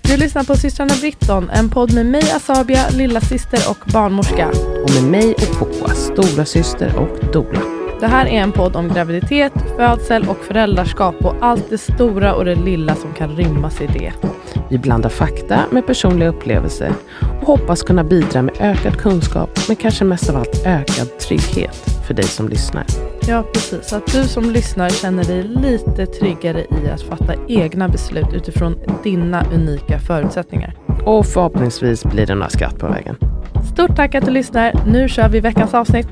Du lyssnar på Systrarna Britton, en podd med mig Asabia, lilla syster och barnmorska. Och med mig och Poa, stora syster och doula. Det här är en podd om graviditet, födsel och föräldraskap och allt det stora och det lilla som kan rymmas i det. Vi blandar fakta med personliga upplevelser och hoppas kunna bidra med ökad kunskap, men kanske mest av allt ökad trygghet för dig som lyssnar. Ja, precis. Så att du som lyssnar känner dig lite tryggare i att fatta egna beslut utifrån dina unika förutsättningar. Och förhoppningsvis blir det några skratt på vägen. Stort tack att du lyssnar. Nu kör vi veckans avsnitt.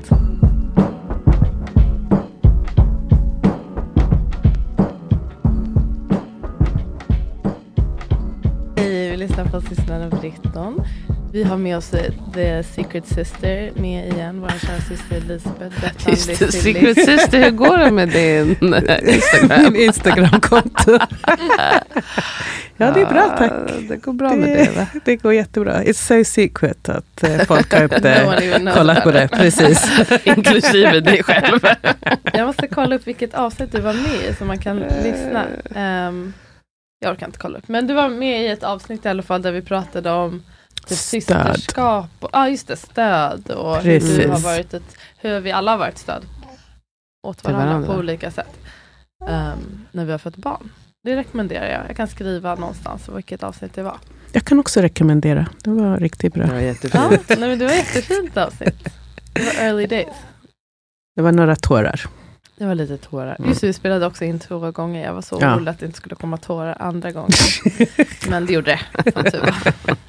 Hej, vi lyssnar på Systrarna Britton. Vi har med oss The Secret Sister med igen, vår kära syster Elisabeth. Just det, Secret Sister, hur går det med din Instagram? Min Instagram-konto. Ja, det är bra, tack. Det går bra med det, va? Det går jättebra. It's so secret att folk har inte kollat på det. Precis. Inklusive dig själv. Jag måste kolla upp vilket avsnitt du var med i så man kan lyssna. Jag orkar inte kolla upp. Men du var med i ett avsnitt i alla fall där vi pratade om systerskap. Och, just det, stöd. Och hur vi alla har varit stöd åt varandra på olika sätt. När vi har fått barn. Det rekommenderar jag. Jag kan skriva någonstans vilket avsnitt det var. Jag kan också rekommendera. Det var riktigt bra. Det var jättefint. Ja, nej, men det var jättefint avsnitt. Det var early days. Det var några tårar. Det var lite tårar. Just det, vi spelade också in 2 gånger. Jag var så orolig att det inte skulle komma tårar andra gången. Men det gjorde det. Som tur var.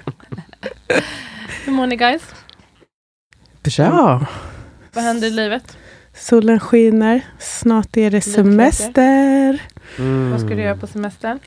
Hur mår ni, guys? Bra. Vad händer i livet? Solen skiner. Snart är det semester. Vad ska du göra på semestern?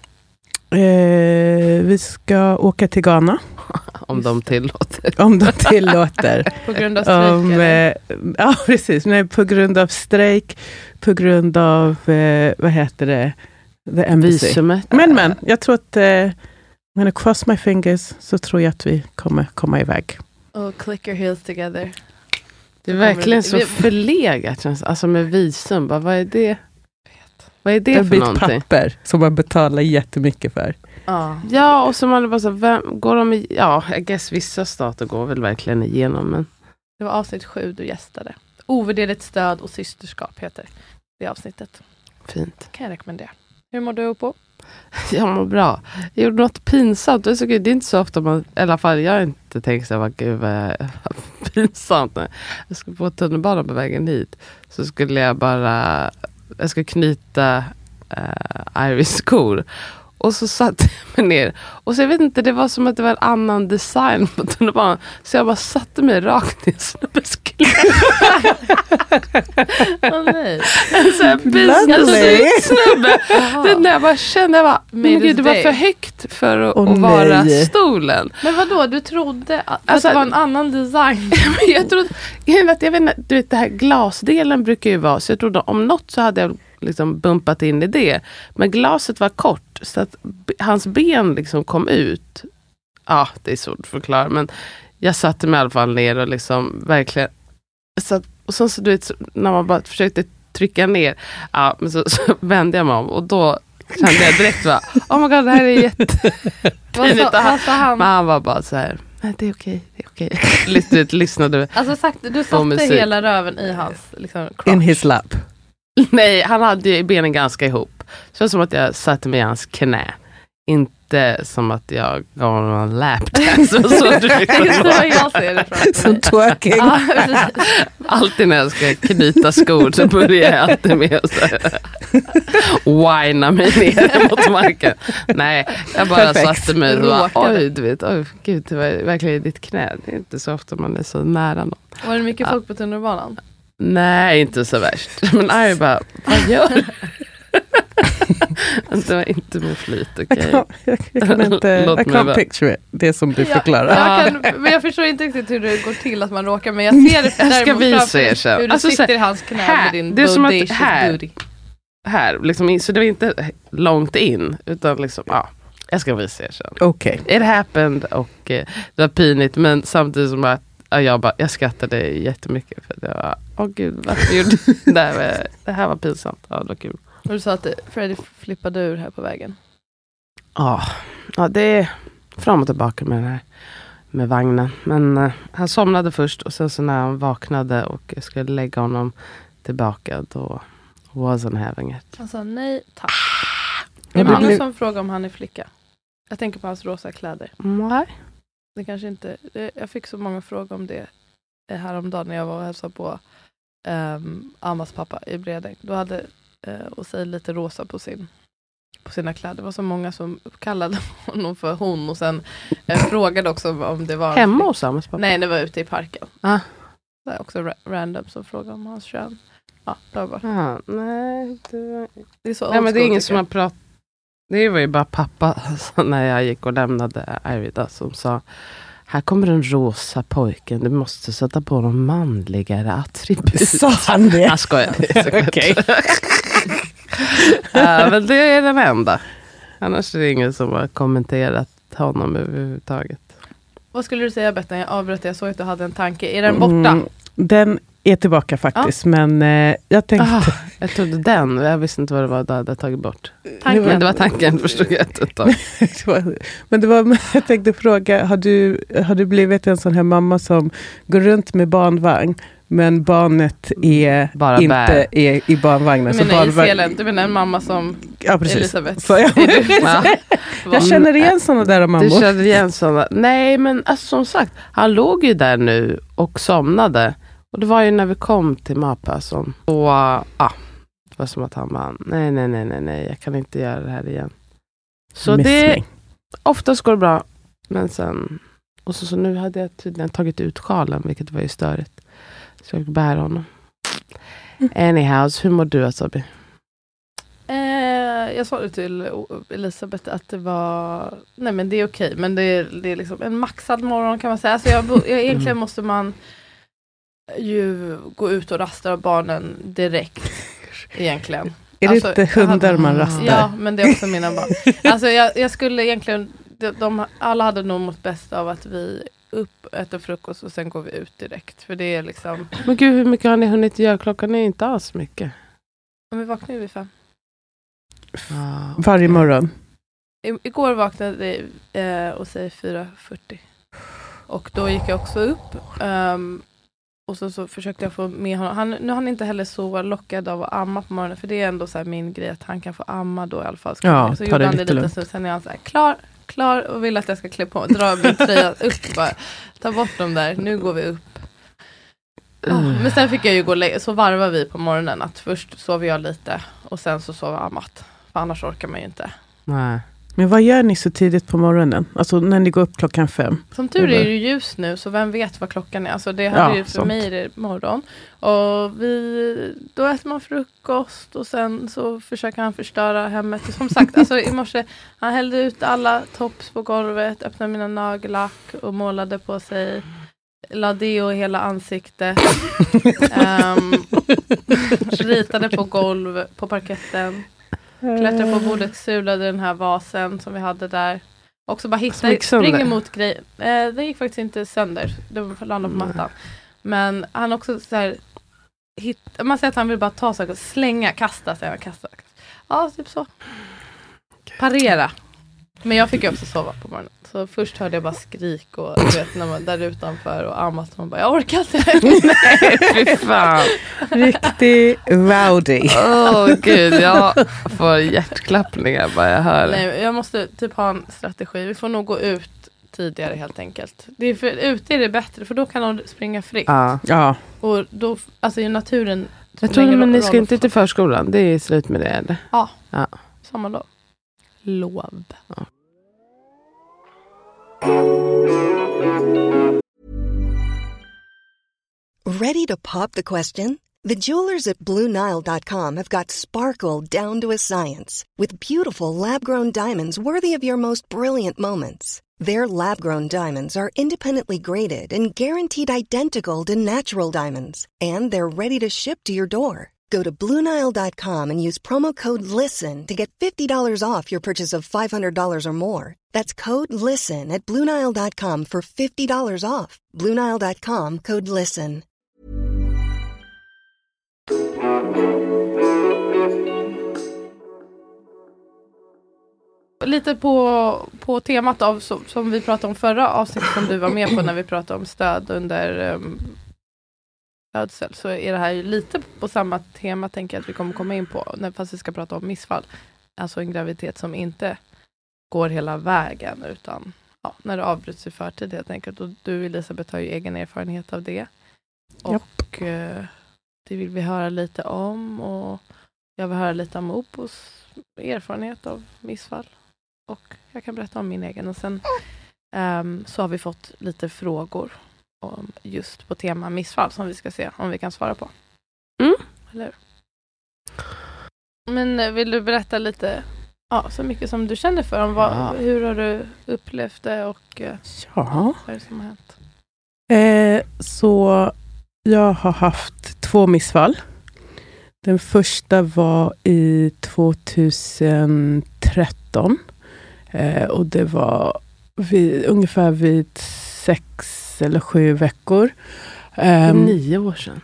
Vi ska åka till Ghana. Om de tillåter. Om de tillåter. På grund av strejk? Ja, precis. Nej, på grund av strejk. På grund av, vad heter det? The embassy. Visumet. Men, jag tror att I'm gonna cross my fingers, så tror jag att vi kommer komma iväg. Och click your heels together. Det är verkligen så förlegat. Alltså med visum. Vad är det? Vad är det för någonting? Papper som man betalar jättemycket för. Ja, och så man bara så, går de i, jag guess vissa stater går väl verkligen igenom, men det var avsnitt 7 du gästade. Ovärderligt stöd och systerskap heter det avsnittet. Fint. Kan jag rekommendera. Hur mår du på? Jag mår bra. Jag gjorde något pinsamt. Det är inte så ofta man, i alla fall jag har inte tänkt så här, gud vad pinsamt. Jag skulle på tunnelbanan på vägen hit. Så skulle jag ska knyta Iris skor. Och så satte jag mig ner. Och så jag vet inte, det var som att det var en annan design på tunnelbanan. Så jag bara satte mig rakt i en snubbesklädd. Nej. En sån här business-snubbe. Den där jag bara kände, men gud, det var för högt för att vara stolen. Men vadå, du trodde att det var en annan design? Jag trodde, jag vet inte, du vet, det här glasdelen brukar ju vara, så jag trodde om något så hade jag liksom bumpat in i det. Men glaset var kort så att hans ben liksom kom ut. Ja, det är svårt att förklara, men jag satte mig i alla fall ner och liksom verkligen och så du vet, när man bara försökte trycka ner, men så vände jag mig om och då kände jag direkt oh my god, det här är jättepinigt. Men han var bara så här, det är okej. Lyssnade. Alltså du satte hela röven i hans liksom crotch. In his lap. Nej, han hade ju benen ganska ihop. Så det var som att jag satte mig i hans knä. Inte som att jag gav honom en lapdance. Så jag ser det framför mig. Som twerking. Alltid när jag ska knyta skor så börjar jag alltid med att whina mig ner mot marken. Nej, jag bara satte mig och gud, det var verkligen i ditt knä. Det är inte så ofta man är så nära någon. Var det mycket folk på tunnelbanan? Nej, inte så värst. Men Ari bara, vad gör du? Det var inte med flyt, okej. Jag kan inte, I can't picture it. Det som du förklarar. Men jag förstår inte riktigt hur det går till att man råkar, men jag ser det ska visa er sen. Hur du sitter i hans knä med din det är som att här liksom, så det var inte långt in, utan liksom, jag ska visa er sen. Okej. It happened och det var pinigt, men samtidigt som att jag skrattade jättemycket för det var, gud, varför gjorde det här var pinsamt. Ja, det var kul. Och du sa att Freddy flippade ur här på vägen. Ja, det fram och tillbaka med vagnen. Men han somnade först och sen så när han vaknade och jag skulle lägga honom tillbaka, då wasn't having it. Han sa nej tack. Det är många som frågar om han är flicka. Jag tänker på hans rosa kläder. Nej. Det kanske inte... Jag fick så många frågor om det häromdagen när jag var och hälsade på Amas pappa i Bredäng. Då hade Osei lite rosa på sina kläder. Det var så många som kallade honom för hon och sen frågade också om det var... Hemma hos Amas pappa? Nej, det var ute i parken. Ah. Det är också random som frågade om hans kön. Ja, det var bara... nej, det är så nej, men det är ingen som har pratat. Det var ju bara pappa när jag gick och lämnade Arvida som sa: här kommer den rosa pojken, du måste sätta på de manligare attribut. Sa han det? Jag skojar. Okej. Men det är den enda. Annars är det ingen som har kommenterat honom överhuvudtaget. Vad skulle du säga, Bettan? Jag avbröt, jag såg att du hade en tanke. Är den borta? Den är tillbaka faktiskt, men jag tänkte... jag trodde den, jag visste inte vad det var du hade tagit bort. Tanken. Det var tanken, förstod jag ett tag. Men det var, jag tänkte fråga, har du blivit en sån här mamma som går runt med barnvagn, men barnet är bara inte är i barnvagnen? Du menar en mamma som Elisabeth? Jag känner igen såna där mammor. Du känner igen såna. Nej, men alltså, som sagt, han låg ju där nu och somnade. Och det var ju när vi kom till Mapasson. Och det var som att han bara, nej, jag kan inte göra det här igen. Så det, oftast går det bra. Men sen, och så nu hade jag tydligen tagit ut sjalen, vilket var ju störigt. Så jag bär honom. Anyhow, hur mår du, Asabi? Jag sa det till Elisabeth att det var... Nej, men det är okej. Men det är liksom en maxad morgon, kan man säga. Alltså egentligen måste man ju gå ut och rasta barnen direkt. Egentligen. Är det inte hundar man rastar? Ja, men det är också mina barn. Alltså jag skulle egentligen... alla hade nog mått bäst av att vi äter frukost och sen går vi ut direkt. För det är liksom... Men gud, hur mycket har ni hunnit göra? Klockan är inte alls mycket. Om vi vaknar vid 5. Varje morgon? Igår vaknade och säger 4:40. Och då gick jag också upp. Och så försökte jag få med honom. Nu har han inte heller så lockad av att amma på morgonen. För det är ändå så här min grej att han kan få amma då i alla fall. Ja, så gjorde han det lite så sen är han så här klar och vill att jag ska klä på. Dra min tröja upp bara. Ta bort dem där. Nu går vi upp. Men sen fick jag ju gå så varvar vi på morgonen. Att först sover jag lite. Och sen så sover Amat. För annars orkar man ju inte. Nej. Men vad gör ni så tidigt på morgonen? Alltså när ni går upp 5:00? Som tur är det ljus nu, så vem vet vad klockan är. Alltså det hade ju för mig är det morgon. Och då äter man frukost och sen så försöker han förstöra hemmet. Som sagt, alltså i morse, han hällde ut alla tops på golvet, öppnade mina nagellack och målade på sig. La deo i hela ansiktet. Ritade på golv, på parketten. Klättrade på bordet, sulade den här vasen som vi hade där. Också bara springer mot grejer. Det gick faktiskt inte sönder. Det landade på mattan. Men han också så här, man säger att han vill bara ta saker, slänga, kasta. Ja, typ så. Parera. Men jag fick ju också sova på morgonen. Så först hörde jag bara skrik och när man där utanför och Amat man bara, jag orkar inte. Nej, fy fan. Riktig rowdy. Gud, jag får hjärtklappningar bara jag hör det. Nej, jag måste typ ha en strategi. Vi får nog gå ut tidigare helt enkelt. Ute är det bättre, för då kan de springa fritt. Ja. Och då, alltså i naturen... Jag tror men ni ska inte till förskolan. Det är slut med det, eller? Ja. Samma dag. Lov. Ja. Ready to pop the question? The jewelers at BlueNile.com have got sparkle down to a science with beautiful lab-grown diamonds worthy of your most brilliant moments. Their lab-grown diamonds are independently graded and guaranteed identical to natural diamonds, and they're ready to ship to your door. Go to BlueNile.com and use promo code LISTEN to get $50 off your purchase of $500 or more. That's code LISTEN at BlueNile.com for $50 off. BlueNile.com, code LISTEN. lite på temat av som vi pratade om förra avsnittet som du var med på när vi pratade om stöd under födsel, så är det här ju lite på samma tema, tänker jag att vi kommer komma in på, fast vi ska prata om missfall. Alltså en graviditet som inte går hela vägen, utan när det avbryts i förtid helt enkelt. Och du, Elisabeth, har ju egen erfarenhet av det. Och det vill vi höra lite om, och jag vill höra lite om Opos erfarenhet av missfall. Och jag kan berätta om min egen. Och sen så har vi fått lite frågor om just på tema missfall som vi ska se om vi kan svara på. Eller? Men vill du berätta lite så mycket som du känner för om hur har du upplevt det och vad är det som har hänt? Så jag har haft 2 missfall. Den första var i 2013. Och det var ungefär vid 6 eller 7 veckor. 9 år sedan.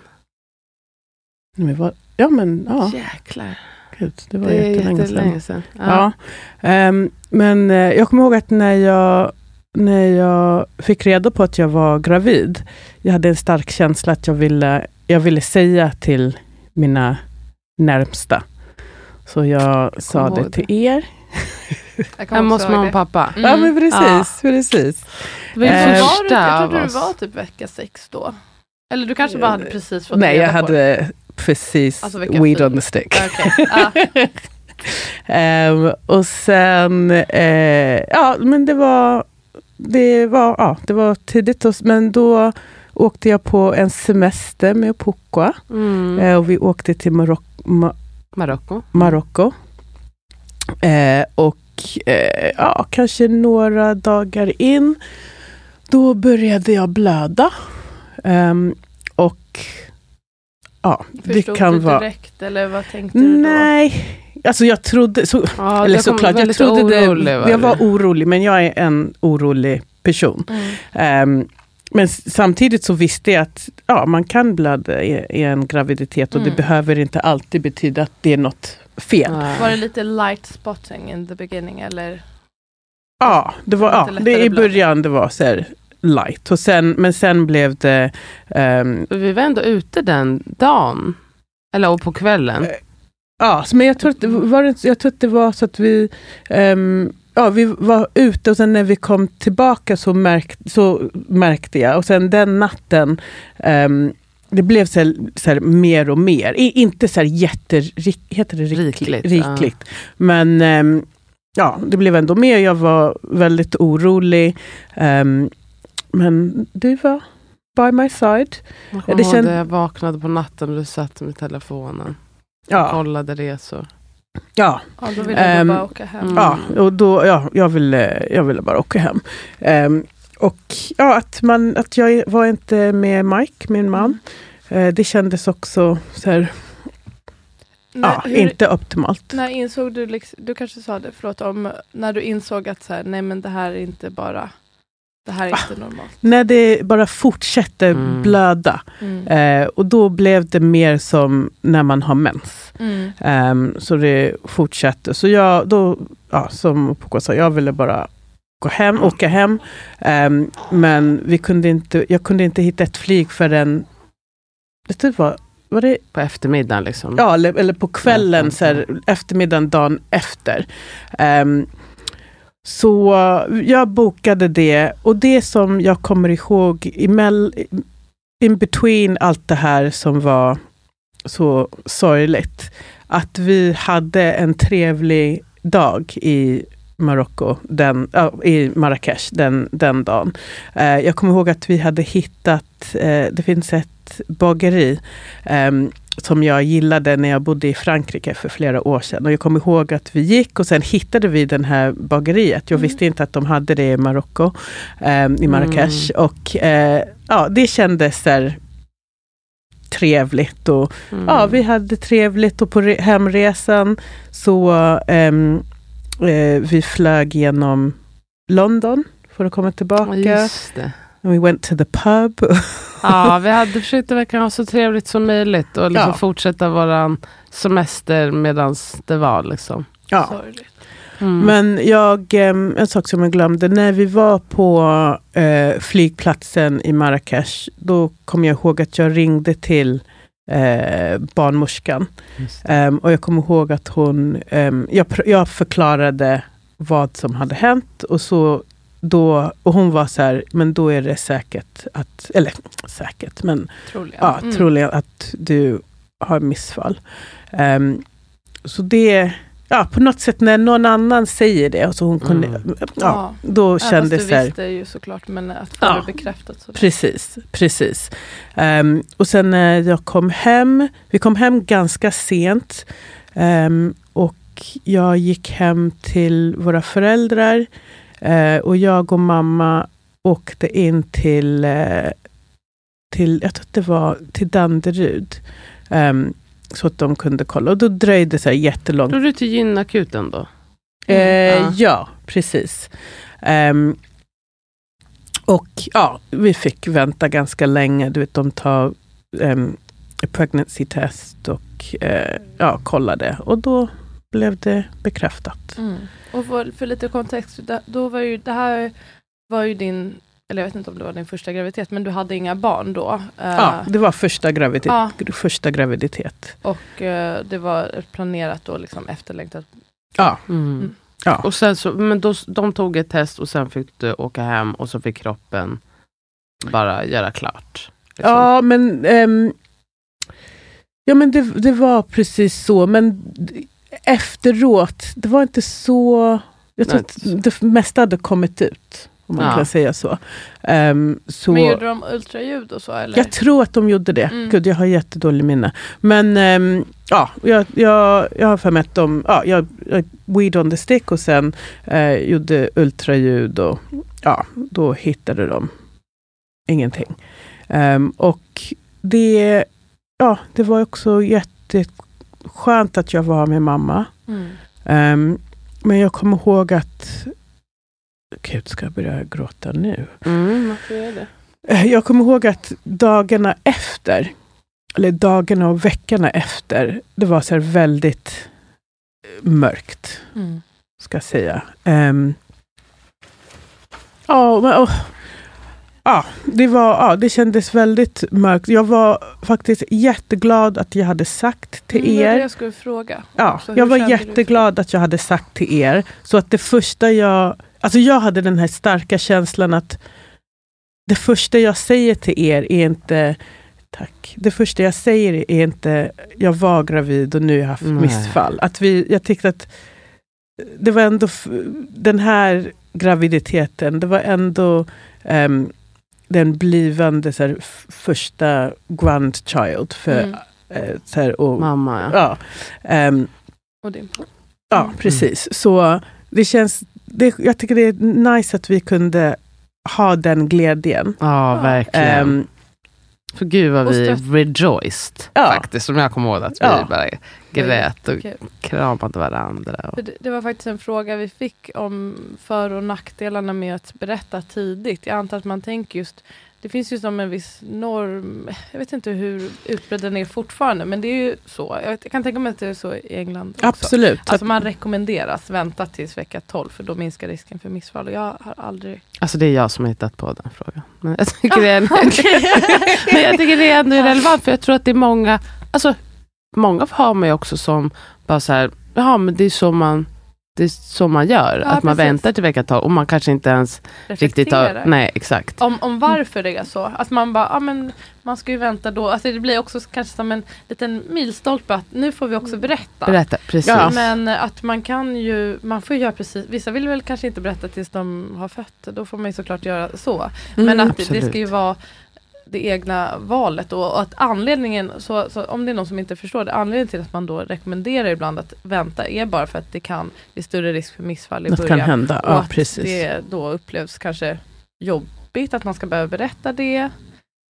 Jäklar. Gud, det var jättelänge sedan. Ja. Men jag kommer ihåg att när jag fick reda på att jag var gravid, jag hade en stark känsla att jag ville säga till mina närmsta. Så jag sa det till er. Jag måste mamma och pappa. Ja, men precis. Jag trodde du var typ vecka 6 då. Eller du kanske bara hade precis fått Nej, reda jag hade precis weed on the stick. Okay. Och sen men det var tidigt, men då åkte jag på en semester med Pukwa. Och vi åkte till Marocko. Och kanske några dagar in då började jag blöda. Och det kan vara... direkt eller vad tänkte du då? Nej, alltså jag trodde jag var orolig, men jag är en orolig person. Men samtidigt så visste jag att man kan blöda i en graviditet och det behöver inte alltid betyda att det är något fel. Var det lite light spotting in the beginning eller? Ja, det var det i början det var så här light och sen blev det vi var ändå ute den dagen eller på kvällen. Men jag tror att det var så att vi vi var ute och sen när vi kom tillbaka så märkte jag, och sen den natten det blev så här mer och mer. Inte så här rikligt. Men det blev ändå mer. Jag var väldigt orolig. Men du var by my side. Jag vaknade på natten och du satt med telefonen. Jag kollade det så. Ja, då ville du bara åka hem. Och då, jag ville bara åka hem. Och att jag var inte med Mike, min man. Det kändes också så här, inte optimalt. När insåg du, du kanske sa det, när du insåg att så här, nej men det här är inte normalt. När det bara fortsätter blöda. Och då blev det mer som när man har mens. Så det fortsatte. Så som Pukwa sa, jag ville bara åka hem. Men jag kunde inte hitta ett flyg förrän var det på eftermiddagen liksom. Ja, eller på kvällen så här, eftermiddagen dagen efter. Så jag bokade det, och det som jag kommer ihåg in between allt det här som var så sorgligt, att vi hade en trevlig dag i Marocko, i Marrakesh den dagen. Jag kommer ihåg att vi hade hittat, det finns ett bageri som jag gillade när jag bodde i Frankrike för flera år sedan. Och jag kommer ihåg att vi gick och sen hittade vi den här bageriet. Jag visste inte att de hade det i Marocko, i Marrakesh. Och det kändes där trevligt. Och vi hade trevligt, och på hemresan så vi flög genom London för att komma tillbaka. Just det. And we went to the pub. Vi hade försökt att ha så trevligt som möjligt och fortsätta våran semester medan det var liksom. Ja. Men en sak som jag glömde, när vi var på flygplatsen i Marrakesh, då kom jag ihåg att jag ringde till barnmorskan. Och jag kommer ihåg att hon, jag förklarade vad som hade hänt, och så då, och hon var så här, men då är det säkert att, eller säkert, men troligen att du har missfall. Så det, på något sätt när någon annan säger det, och så hon kunde, då kändes det. Du visste ju såklart, men att få det bekräftat. Så Precis. Och sen när jag kom hem, vi kom hem ganska sent, och jag gick hem till våra föräldrar, och jag och mamma åkte in till jag tror det var till Danderyd, så att de kunde kolla, och då dröjde så här jättelångt. Tror du till gynakuten då? Ja, precis. Och vi fick vänta ganska länge. Du vet, de tar pregnancy test och kollade, och då blev det bekräftat. Och för lite kontext, då var ju det här var ju din, eller jag vet inte om det var din första graviditet, men du hade inga barn då. Det var första graviditet. Och det var planerat då, liksom efterlängtat. Ja. Och sen så, men då, de tog ett test, och sen fick du åka hem, och så fick kroppen bara göra klart. Liksom. Ja, men det var precis så, men efteråt, det var inte så, jag tror att det mesta hade kommit ut, om man kan säga så. Så. Men gjorde de ultraljud och så, eller? Jag tror att de gjorde det. Gud, jag har jättedålig minne. Men jag har för mig att jag weed on the stick, och sen gjorde ultraljud, och då hittade de ingenting. Och det var också jätteskönt att jag var med mamma. Men jag kommer ihåg att Gud, ska jag börja gråta nu? Varför är det? Jag kommer ihåg att dagarna och veckorna efter, det var så här väldigt mörkt, ska jag säga. Det kändes väldigt mörkt. Jag var faktiskt jätteglad att jag hade sagt till er. Det jag skulle fråga. Jag var jätteglad att jag hade sagt till er. Så att det första jag hade den här starka känslan att det första jag säger till er är inte tack. Det första jag säger är inte jag var gravid och nu har jag haft missfall. Jag tyckte att det var ändå den här graviditeten, det var ändå den blivande så här, första grandchild för så här, och mamma. Och din pappa. Ja, precis. Så det känns, jag tycker det är nice att vi kunde ha den glädjen. Ja, verkligen. För gud vad vi rejoiced faktiskt, som jag kommer ihåg att vi bara grät och kramade varandra. Det var faktiskt en fråga vi fick om för- och nackdelarna med att berätta tidigt. Jag antar att man tänker just, det finns ju som en viss norm, jag vet inte hur utbredd den är fortfarande, men det är ju så. Jag kan tänka mig att det är så i England också. Absolut. Alltså man rekommenderas vänta tills vecka 12, för då minskar risken för missfall. Och jag har aldrig... Alltså det är jag som har hittat på den frågan. Men jag tycker det är ändå relevant, för jag tror att det är många, alltså många har man ju också som bara så här, men det är så man gör, att man väntar till vecka 12 och man kanske inte ens riktigt tar, nej exakt. Om varför det är så, att man bara, men man ska ju vänta då, alltså det blir också kanske som en liten milstolpe att nu får vi också berätta, precis. Ja. Men att man får göra precis, vissa vill väl kanske inte berätta tills de har fött, då får man ju såklart göra så, men att det ska ju vara det egna valet, och att anledningen, så om det är någon som inte förstår det, anledningen till att man då rekommenderar ibland att vänta är bara för att det kan bli större risk för missfall i början. Det kan hända, och att precis. det då upplevs kanske jobbigt att man ska behöva berätta det.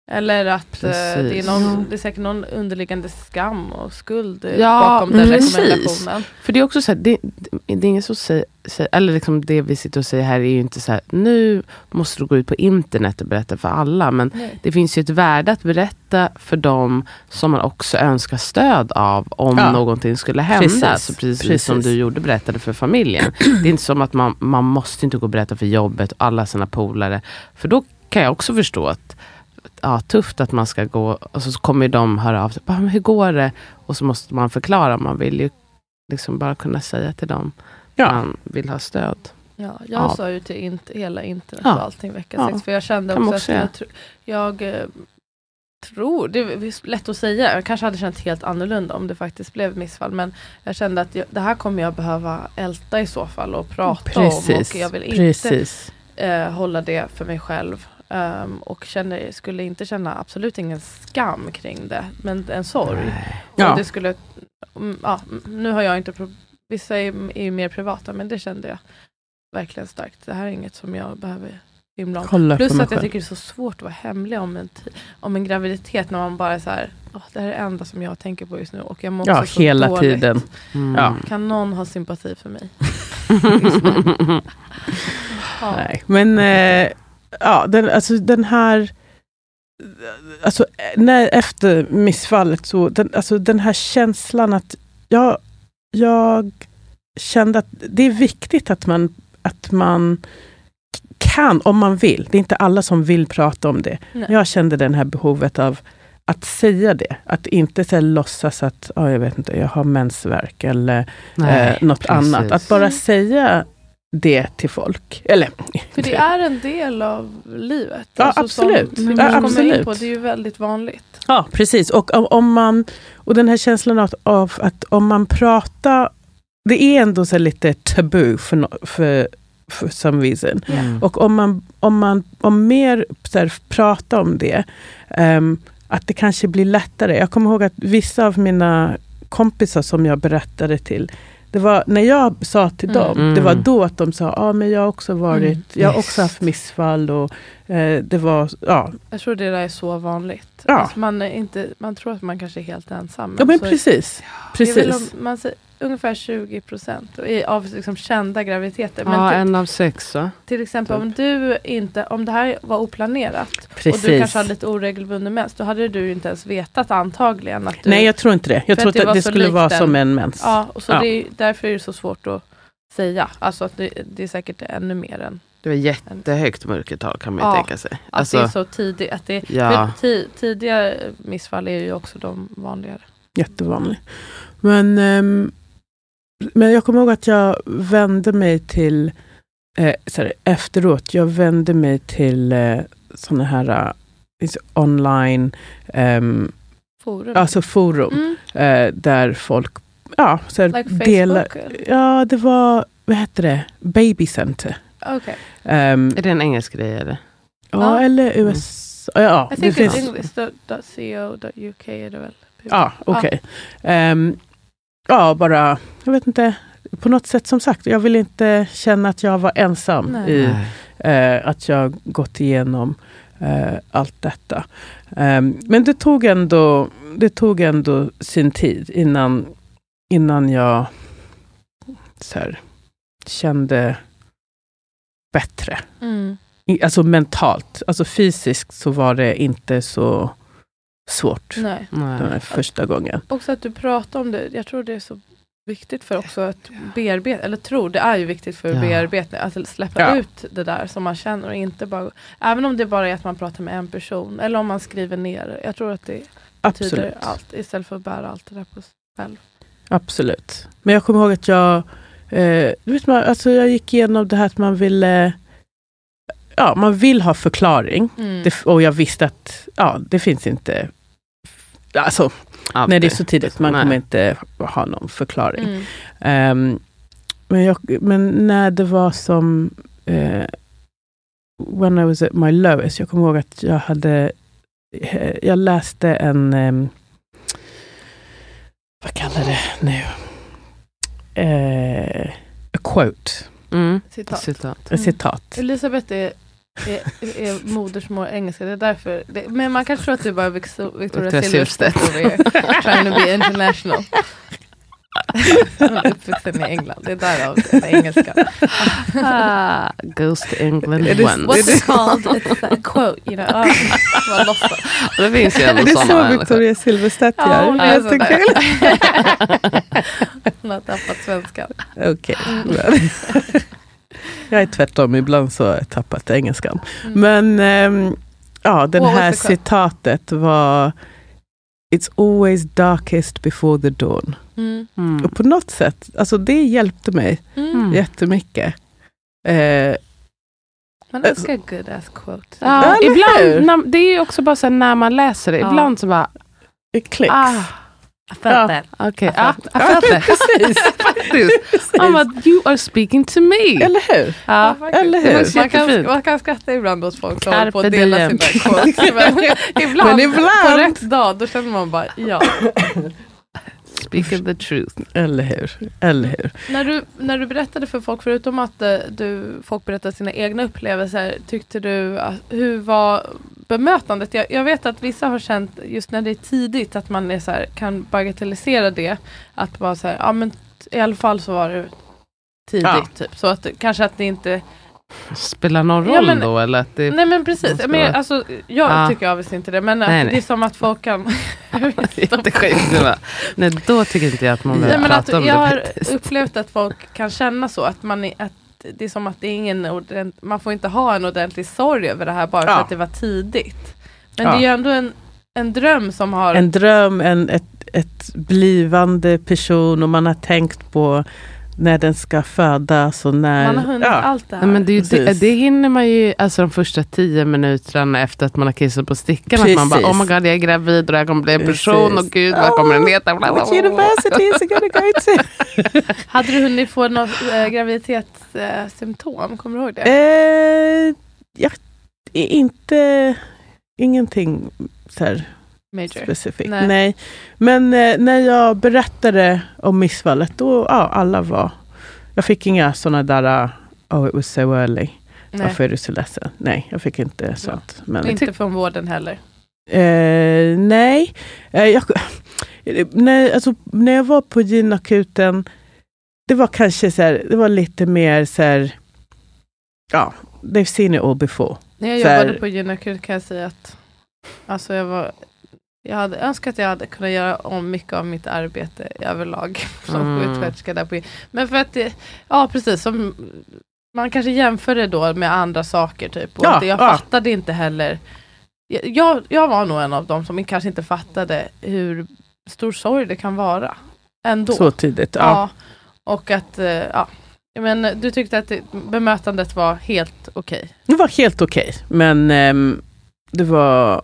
Eller att Precis. det är säkert någon underliggande skam och skuld Ja, bakom den precis. rekommendationen. För det är också så här, det är ingen som säger, eller liksom det vi sitter och säger här är ju inte så här, nu måste du gå ut på internet och berätta för alla, men Nej. det finns ju ett värde att berätta för dem som man också önskar stöd av om någonting skulle hända. Så precis som du berättade för familjen. Det är inte som att man måste inte gå och berätta för jobbet och alla sina polare, för då kan jag också förstå att tufft att man ska gå, och så kommer de höra av sig, hur går det? Och så måste man förklara, man vill ju liksom bara kunna säga till dem man vill ha stöd. Ja, jag sa ju till hela internet och allting vecka 6, för jag kände också att jag tror, det är lätt att säga, jag kanske hade känt helt annorlunda om det faktiskt blev missfall, men jag kände att det här kommer jag behöva älta i så fall och prata om, och jag vill inte hålla det för mig själv. Och skulle inte känna absolut ingen skam kring det, men en sorg. Och det skulle, nu har jag inte, vissa är ju mer privata, men det kände jag verkligen starkt. Det här är inget som jag behöver himla om. Plus att jag tycker det är så svårt att vara hemlig om en graviditet, när man bara är så här, det här är det enda som jag tänker på just nu, och jag mår också så hela dåligt. Tiden. Kan någon ha sympati för mig? Nej, men den här, alltså efter missfallet, så den här känslan att jag kände att det är viktigt att man kan, om man vill. Det är inte alla som vill prata om det. Nej. Jag kände den här behovet av att säga det. Att inte så låtsas att jag vet inte, jag har mensvärk eller något annat. Att bara säga det till folk. Eller, för det är en del av livet. Ja, absolut. Absolut. Det är ju väldigt vanligt. Ja, precis. Och och den här känslan av att om man pratar, det är ändå så lite tabu för some reason. Och om mer så här, pratar om det, att det kanske blir lättare. Jag kommer ihåg att vissa av mina kompisar som jag berättade till, det var när jag sa till dem, det var då att de sa, men jag har också varit, jag har också haft missfall, och det var, Jag tror det där är så vanligt. Ja. Alltså man tror att man kanske är helt ensam. Men precis. Man säger ungefär 20% av liksom kända graviditeter. Men en av 6. Till exempel om det här var oplanerat, precis, och du kanske hade lite oregelbunden mens, då hade du ju inte ens vetat antagligen att du... Nej, jag tror inte det. Jag tror att det skulle vara som en mens. Ja, och så därför är det så svårt att säga. Alltså att det är säkert ännu mer än... Det var jättehögt mörkertal, kan man ju tänka sig. Alltså, att det är så tidigt. Tidiga missfall är ju också de vanligare. Jättevanligt. Men jag kommer ihåg att jag vände mig till efteråt. Jag vände mig till såna här online forum. Alltså forum där folk like delar. Ja, det var, vad heter det? Baby Center. Okay. Är det en engelsk grej eller? Ja, eller US. Ja, I think it's english.co.uk är det väl? Ja, okej. Bara, jag vet inte, på något sätt, som sagt, jag vill inte känna att jag var ensam i att jag gått igenom allt detta. Men det tog ändå sin tid innan jag så här, kände bättre. Alltså mentalt. Alltså fysiskt så var det inte så svårt. Nej. Den här första gången. Också att du pratar om det. Jag tror det är så viktigt för också att bearbeta, eller det är ju viktigt för att bearbeta, att släppa ut det där som man känner, och inte bara, även om det bara är att man pratar med en person, eller om man skriver ner det. Jag tror att det betyder allt, istället för att bära allt det där på sig själv. Absolut. Men jag kommer ihåg att jag gick igenom det här att man ville man vill ha förklaring. Och jag visste att det finns inte, alltså när det är så tidigt, man kommer inte ha någon förklaring. Men när det var som when I was at my lowest, jag kommer ihåg att jag läste en vad kallar det nu? A quote. Citat. Citat. Elisabeth är är modersmål engelska. Det är därför. Men man kan tro att du bara Victoria Silvstedt trying to be international. Hon är uppvuxen i England. Det är därav den engelska. Goes to England once. What's it called? It's a quote, you know. Det finns ju ändå det är sådana. så Victoria Silvstedt gör. Ja, hon är så där. Hon har tappat svenskan. Okej. Jag är tvärtom. Ibland så har jag tappat engelskan. Men den här citatet var It's always darkest before the dawn. Och på något sätt, alltså det hjälpte mig jättemycket. Man älskar good ass quote. Ja, ibland, det är ju också bara så här, när man läser det, ibland så bara it clicks. I felt that. Okej, I felt that. Precis. Faktiskt. You are speaking to me. Eller hur? Ja, eller hur? Man kan skratta ibland åt folk som Carpe håller på att dela diem. sina quotes. Men ibland, på rätt dag, då känner man bara, ja. Speaking the truth. Eller hur? När du berättade för folk, förutom att folk berättade sina egna upplevelser, tyckte du hur var bemötandet? Jag vet att vissa har känt just när det är tidigt att man är så här, kan bagatellisera det, att bara så här, ja men i alla fall så var det tidigt typ, så att kanske att det inte spelar någon roll då eller att det... Nej men precis, men alltså jag tycker jag visst inte det, men nej. Det är som att folk kan Nej, då tycker inte jag att man vill prata om det. Jag har upplevt att folk kan känna så att det är som att det är ingen man får inte ha en ordentlig sorg över det här bara för att det var tidigt. Men det är ju ändå en dröm som har... En dröm, ett blivande person, och man har tänkt på när den ska födas och när... Man har hunnit allt det här. Men det hinner man ju, alltså de första 10 minuterna efter att man har kissat på stickan. Att man bara, oh my god, jag är gravid och jag kommer bli en person och gud, vad kommer den heta? Which university is it gonna go to? Hade du hunnit få något graviditetssymptom? Kommer du ihåg det? Ingenting så här major. Specifikt. Nej. Men när jag berättade om missfallet, då alla var... Jag fick inga sådana där it was so early. Varför är du så ledsen? Nej, jag fick inte sånt. Men inte från vården heller? Nej. När jag var på gynakuten, det var kanske så här, det var lite mer så här, they've seen it all before. När jag jobbade på gynakut kan jag säga att alltså jag hade önskat att jag hade kunnat göra om mycket av mitt arbete överlag som sjuksköterska där på. Men för att precis som man kanske jämför det då med andra saker typ, och jag fattade inte heller. Jag var nog en av dem som kanske inte fattade hur stor sorg det kan vara ändå. Så tidigt. Och att men du tyckte att bemötandet var helt okej. Det var helt okej, men det var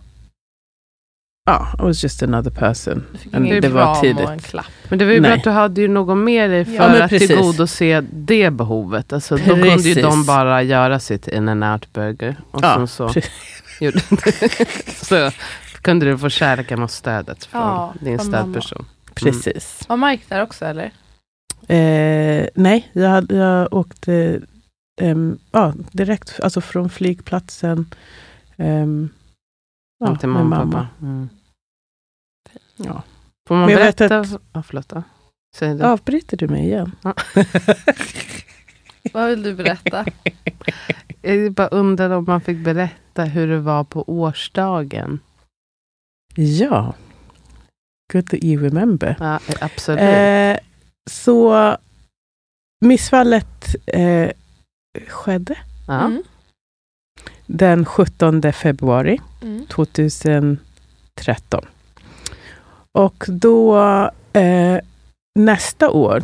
I was just another person. Det var tidigt. En klapp. Men det var ju bra att du hade ju något med dig för att tillgodose det behovet. Alltså, då kunde ju de bara göra sitt In-N-Out burger. Och så kunde du få kärleken och stödet från din stödperson. Precis. Var Mike där också, eller? Nej, jag åkte direkt, alltså från flygplatsen till mamma och pappa. Ja. Får man berätta? Förlåt. Säg det. Avbryter du mig igen? Vad vill du berätta? Jag bara undrade om man fick berätta hur det var på årsdagen. Ja. Good that you remember. Ja, absolut. Så missfallet skedde den 17 februari 2013. Och då nästa år,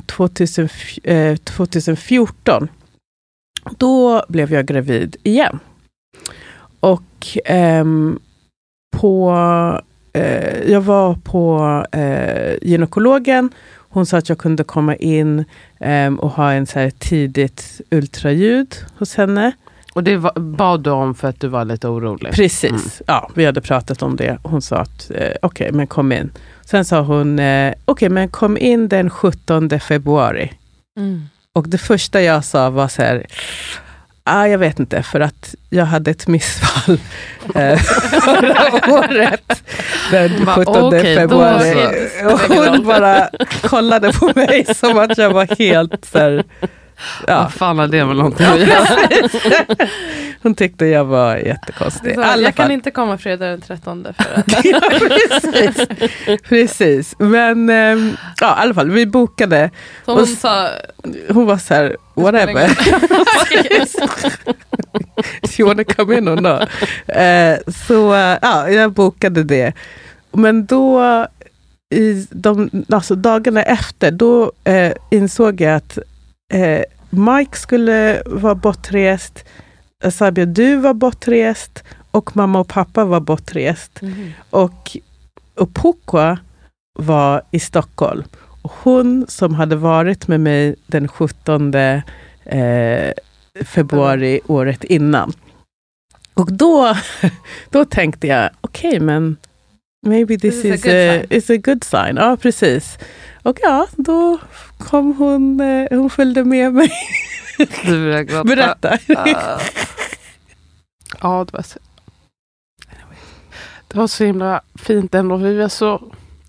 2014, då blev jag gravid igen. Och jag var på gynekologen. Hon sa att jag kunde komma in och ha en så här tidigt ultraljud hos henne. Och det bad du om för att du var lite orolig? Precis, vi hade pratat om det. Hon sa att okej, men kom in. Sen sa hon, okej, men kom in den 17 februari. Och det första jag sa var så här, Jag vet inte, för att jag hade ett missfall förra året. Den 17 februari. Och hon bara kollade på mig som att jag var helt så här... Ja. Vad fan har det med någonting att göra? Hon tyckte jag var jättekonstig. Jag kan inte komma fredag den 13 för att... Ja, precis. Men i alla fall, vi bokade. Så hon sa... Hon var så här, whatever. You wanna come in or not? Så jag bokade det. Men då dagarna efter, då insåg jag att Mike skulle vara bortrest, Sabia, du var bortrest och mamma och pappa var bortrest. Och Pukwa var i Stockholm. Och hon som hade varit med mig den 17 februari året innan. Och då tänkte jag, okej, men maybe this is a good sign. Ja, precis. Och då kom hon följde med mig. Berätta. Ja, det var så himla fint ändå. Vi var så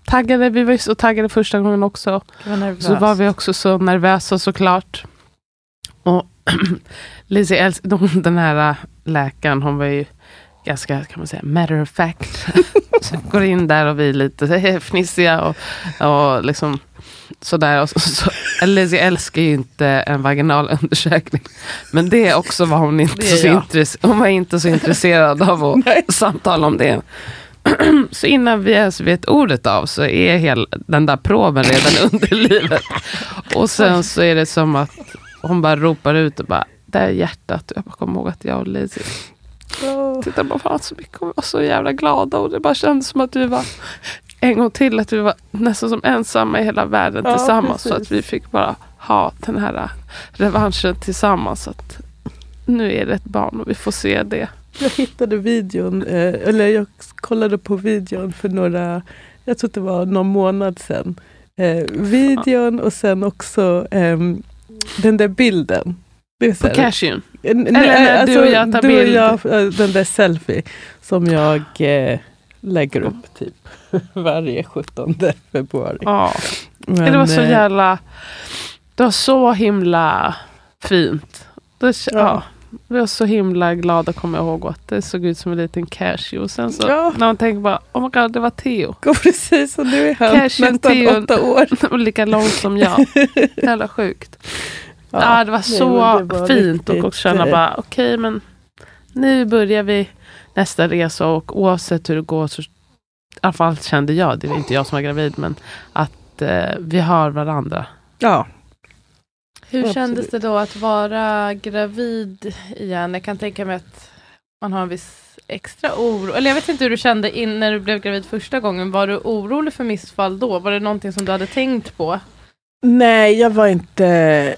taggade första gången också. Så var vi också så nervösa såklart. Och Lizzie den här läkaren, hon var ju ganska, kan man säga, matter of fact. Så går in där och vi är lite fnissiga och liksom sådär. Och så, Lizzie älskar ju inte en vaginal undersökning. Men det är också vad hon inte hon var inte så intresserad av att samtala om det. Så innan vi ens vet ordet av så är hela den där proven redan under livet. Och sen så är det som att hon bara ropar ut och bara, där är hjärtat. Jag bara kommer ihåg att jag och Lizzie tittade på fan så mycket och var så jävla glada. Och det bara kändes som att vi var en gång till, att vi var nästan som ensamma i hela världen tillsammans. Precis. Så att vi fick bara ha den här revanschen tillsammans. Att nu är det ett barn och vi får se det. Jag hittade videon, eller jag kollade på videon för jag tror det var någon månad sedan. Videon och sen också den där bilden. På Cashion? Eller du och jag tar bild. Den där selfie som jag lägger upp typ varje 17 februari. Ja, det var så jävla... Det var så himla fint. Vi var så himla glada, kommer jag ihåg, att det såg ut som en liten Cashew. Och sen så när man tänker bara, oh my god, det var Theo. Precis, och nu är han nästan 8 år. Och lika lång som jag. Jävla sjukt. Ja, det var så fint och känna bara, okej, men nu börjar vi nästa resa och oavsett hur det går så, i alla fall kände jag, det är inte jag som är gravid, men att vi har varandra. Ja. Hur kändes det då att vara gravid igen? Jag kan tänka mig att man har en viss extra oro. Eller jag vet inte hur du kände när du blev gravid första gången. Var du orolig för missfall då? Var det någonting som du hade tänkt på? Nej, jag var inte...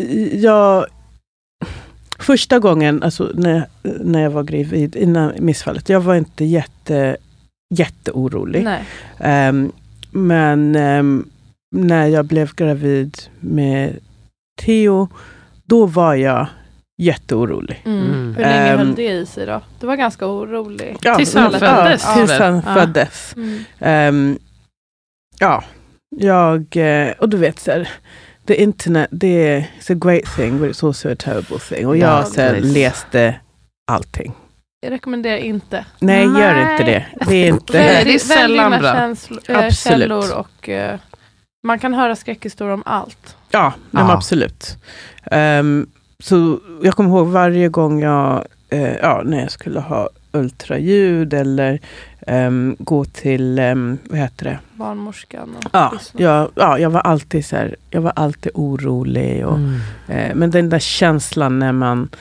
Första gången, alltså när jag var gravid innan missfallet, jag var inte jätteorolig. Nej. Men när jag blev gravid med Theo, då var jag jätteorolig. Hur länge höll det i sig då? Du var ganska orolig. Ja, tills han föddes. Tills han föddes. Och du vet så här, the internet, it's a great thing, but it's also a terrible thing. Och jag läste allting. Jag rekommenderar inte. Nej, gör inte det. Det är inte... Det är sällan bra. Källor och man kan höra skräckhistorier om allt. Ja, men absolut. Så jag kommer ihåg varje gång när jag skulle ha ultraljud eller gå till, vad heter det? Barnmorskan. Jag var alltid så här, jag var alltid orolig. Och, men den där känslan när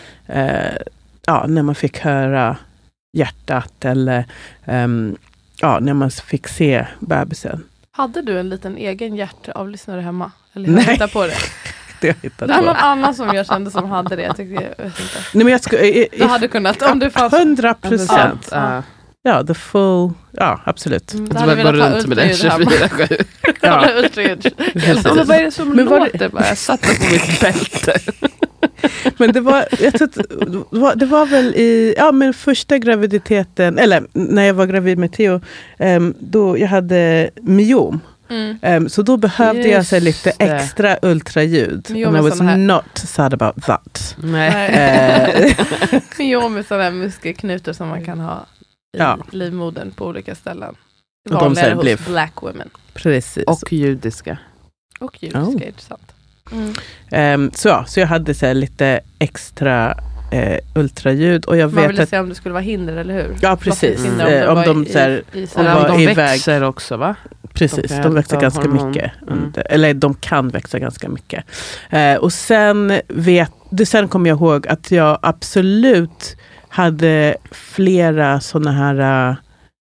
man fick höra hjärtat eller när man fick se bebisen. Hade du en liten egen hjärtavlyssnare hemma? Eller jag hittade på det? Det är någon annan som jag kände som hade det. Jag vet inte. Nej, men du hade kunnat om du fanns 100%. the full, absolut. Det hade går runt med den 24/7. Kolla ultraljud. Vad är det som låter? Jag satt på mitt bälte. Men det var väl i men första graviditeten, eller när jag var gravid med Theo, då jag hade myom. Så då behövde jag sig lite extra ultraljud. And I was not sad about that. Nej. Myom med sådana muskelknutor som man kan ha i livmodern på olika ställen. Vanligare hos black women. Precis. Och judiska. Intressant. Så jag hade så här lite extra ultraljud. Och jag man vet ville att se om det skulle vara hinder, eller hur? Ja, precis. Om de växer också, va? Precis, de växer ganska mycket. Eller de kan växa ganska mycket. Och sen kommer jag ihåg att jag absolut hade flera såna här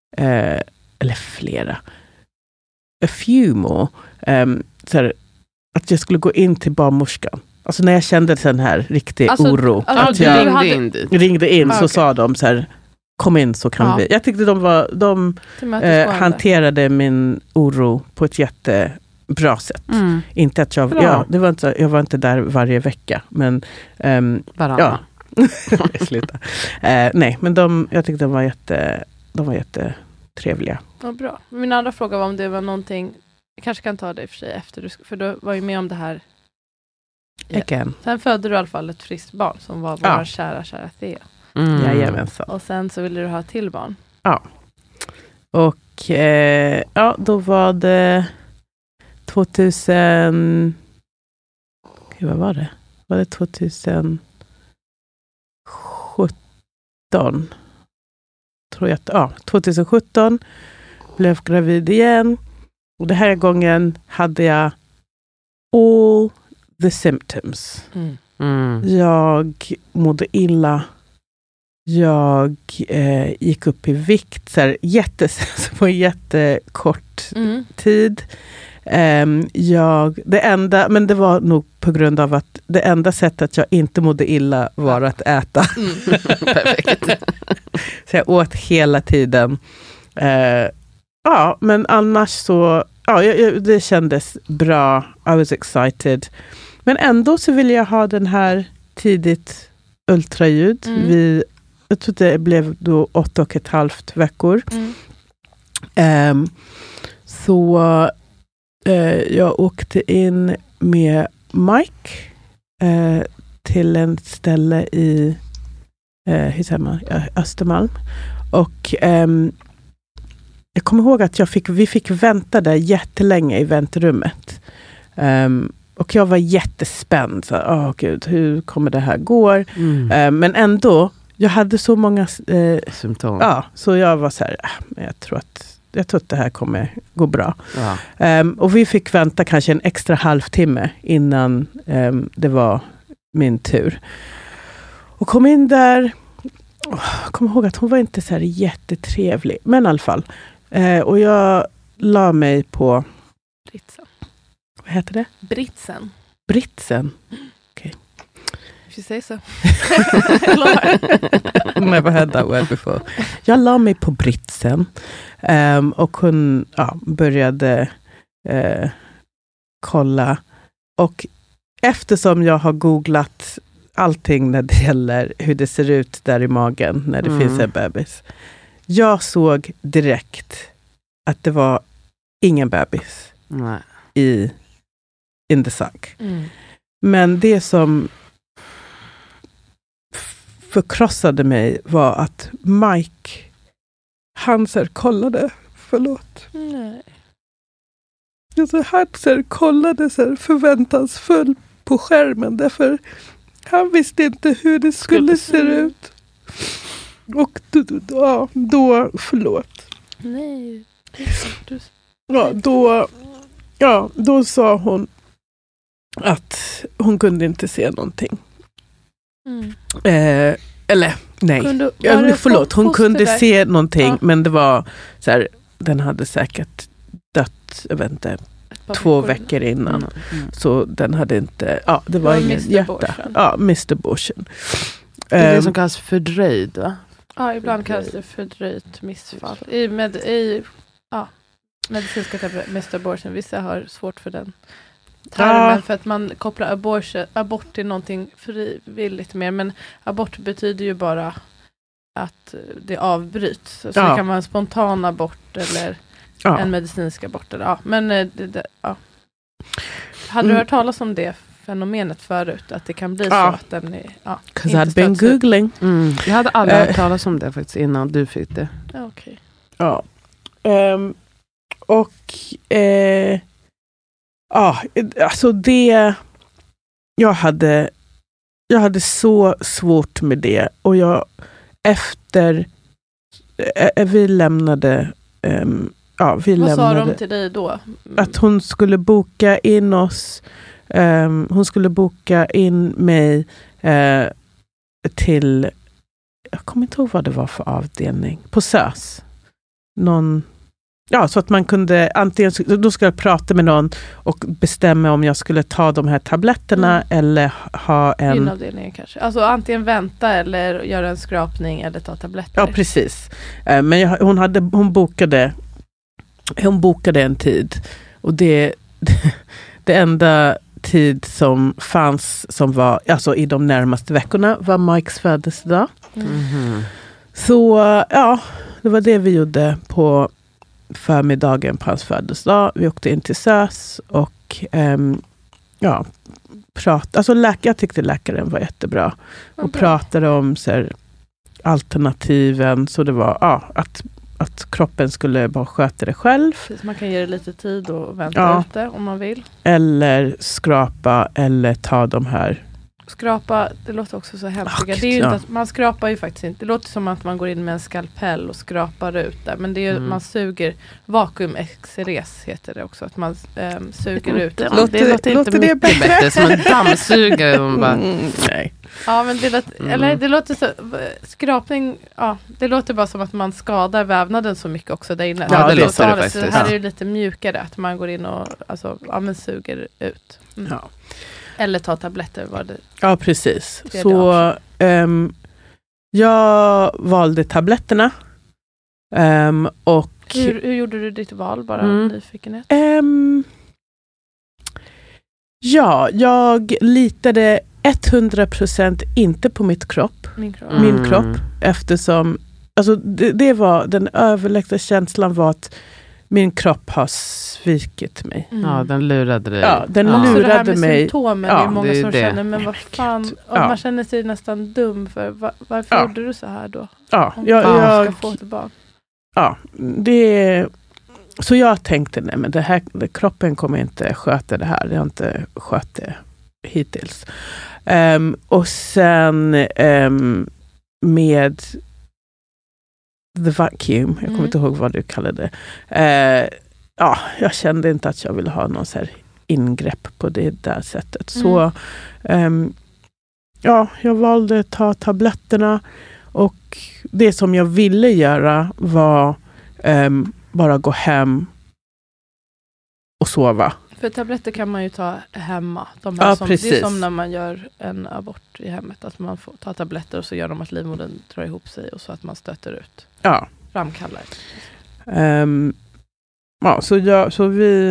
a few more så här, att jag skulle gå in till barnmorskan. Alltså när jag kände den här riktig oro. Att jag ringde in så sa de så här, kom in så kan vi. Jag tyckte de hanterade min oro på ett jättebra sätt. Inte att jag var inte där varje vecka, men sluta. Nej, men jag tyckte de var jättetrevliga. Ja, bra. Min andra fråga var om det var någonting, jag kanske kan ta det i och för sig efter, för du var ju med om det här. Again. Sen födde du i alla fall ett friskt barn som var vår kära Thea. Jajamensan. Och sen så ville du ha till barn. Ja. Och då var det 2000. Vad var det? Var det 2017? Tror jag. 2017 blev gravid igen. Och den här gången hade jag all the symptoms. Jag mådde illa. Jag gick upp i vikt på jättekort tid. Men det var nog på grund av att det enda sättet jag inte mådde illa var att äta. Perfekt. Så jag åt hela tiden. Men annars så det kändes bra. I was excited. Men ändå så ville jag ha den här tidigt ultraljud. Jag tror det blev då 8,5 veckor. Så jag åkte in med Mike till en ställe i Östermalm. Och jag kommer ihåg att vi fick vänta där jättelänge i väntrummet. Och jag var jättespänd. Gud, hur kommer det här gå? Men ändå, jag hade så många symptom. Ja, så jag var så här, jag tror att det här kommer gå bra. Och vi fick vänta kanske en extra halvtimme innan det var min tur. Och kom in där. Kom ihåg att hon var inte så här jättetrevlig. Men i alla fall. Och jag la mig på Britsen. Vad heter det? Britsen. Okay. If you say so. Never heard that word before. Jag la mig på britsen. Och hon började kolla. Och eftersom jag har googlat allting när det gäller hur det ser ut där i magen när det finns en bebis. Jag såg direkt att det var ingen bebis in the sack. Men det som förkrossade mig var att Mike Hanser kollade. Förlåt. Nej. Alltså, Hanser kollade så här förväntansfull på skärmen därför han visste inte hur det skulle se ut. Och då förlåt. Nej. Då sa hon att hon kunde inte se någonting. Eller nej. Förlåt, hon kunde se någonting, men det var så här, den hade säkert dött, jag vet inte, 2 veckor innan. Så den hade inte, det var ingen hjärta. Mr. Borsen. Det är det som kallas fördröjd, va? Ja, ibland kallas det fördröjt missfall. I medicinska termer, mest abortion. Vissa har svårt för den termen för att man kopplar abort till någonting frivilligt mer. Men abort betyder ju bara att det avbryts. Så det kan vara en spontan abort eller en medicinsk abort. Eller, men hade du hört talas om det fenomenet förut? Att det kan bli så att den är... Because I'd been googling. Jag hade aldrig hört talas om det faktiskt innan du fick det. Okej. Ja. Alltså det... Jag hade så svårt med det. Och vi lämnade... Vad sa de till dig då? Att hon skulle boka in oss. Hon skulle boka in mig till... Jag kommer inte ihåg vad det var för avdelning. På SÖS. Så att man kunde antingen... Då skulle jag prata med någon och bestämma om jag skulle ta de här tabletterna eller ha en... Inavdelningen kanske. Alltså antingen vänta eller göra en skrapning eller ta tabletter. Ja, precis. Men hon bokade en tid. Och det enda tid som fanns som var alltså i de närmaste veckorna var Mikes födelsedag. Så det var det vi gjorde på förmiddagen på hans födelsedag. Vi åkte in till SÖS och pratade. Alltså jag tyckte läkaren var jättebra. Och pratade om så här, alternativen. Så det var att kroppen skulle bara sköta det själv. Precis, man kan ge det lite tid och vänta ute om man vill. Eller skrapa eller ta de här. Skrapa, det låter också så hemskt. Det är ju inte att, man skrapar ju faktiskt inte. Det låter som att man går in med en skalpell och skrapar ut det. Men det är ju, man suger, vakuumexeres heter det också. Att man suger ut. Det låter inte mycket bättre. Som en dammsugare. Nej. Ja, men det låter så, skrapning, det låter bara som att man skadar vävnaden så mycket också där inne. Ja, det låter det faktiskt. Så det här är ju lite mjukare, att man går in och suger ut. Ja. Eller ta tabletter var det. Ja, precis. Så jag valde tabletterna. Och hur gjorde du ditt val? Bara nyfikenhet. Jag litade 100% inte på min kropp. Eftersom alltså det var den överlägsna känslan var att min kropp har svikit mig. Ja, den lurade dig. Ja, den lurade mig. Det här med symptomen, det är många som känner, men vad fan, man känner sig nästan dum för varför gjorde du så här då? Ja, jag ska få ett barn. Ja, så jag tänkte, nej men kroppen kommer inte sköta det här. Det har inte skött det hittills. Och sen med the vacuum, jag kommer inte ihåg vad du kallade det. Jag kände inte att jag ville ha någon så här ingrepp på det där sättet. Så jag valde att ta tabletterna och det som jag ville göra var bara gå hem och sova. För tabletter kan man ju ta hemma. Det är som när man gör en abort i hemmet. Att man får ta tabletter och så gör de att livmodern drar ihop sig och så att man stöter ut. Ja. Framkallar. Så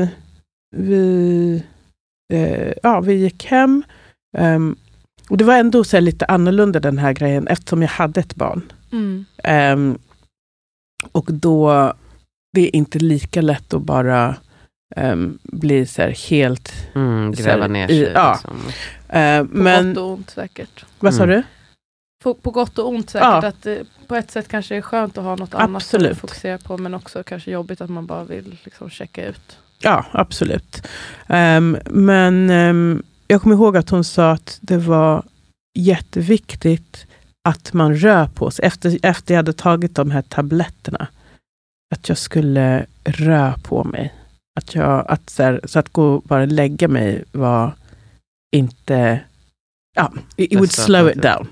vi gick hem. Och det var ändå så lite annorlunda den här grejen eftersom jag hade ett barn. Och då det är inte lika lätt att bara bli så här helt gräva ner sig. Liksom. Men gott och ont säkert. Vad sa du? På gott och ont säkert. Att det på ett sätt kanske är skönt att ha något annat att fokusera på, men också kanske jobbigt att man bara vill liksom checka ut. Ja, absolut. Men jag kommer ihåg att hon sa att det var jätteviktigt att man rör på sig. Efter jag hade tagit de här tabletterna. Att jag skulle röra på mig. Så att gå och bara lägga mig var inte... it would slow it down.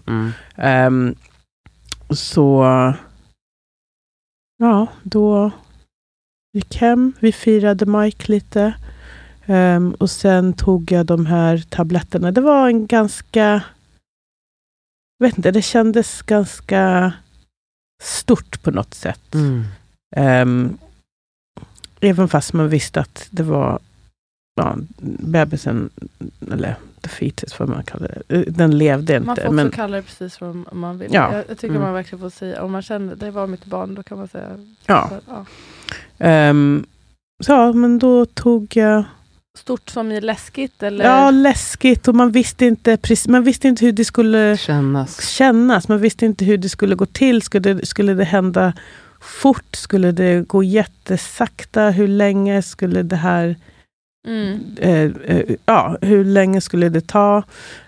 Då gick hem. Vi firade Mike lite. Och sen tog jag de här tabletterna. Det var en ganska... det kändes ganska stort på något sätt. Även fast man visste att det var bebisen, eller the fetus, vad man kallar det. Den levde inte. Man får också kalla det precis vad man vill. Ja. Jag tycker man verkligen får säga, om man känner det var mitt barn, då kan man säga. Ja. Så, men då tog jag... Stort som i läskigt? Eller? Ja, läskigt. Och man visste inte hur det skulle kännas. Man visste inte hur det skulle gå till. Skulle det hända fort? Skulle det gå jättesakta? Hur länge skulle det här... hur länge skulle det ta?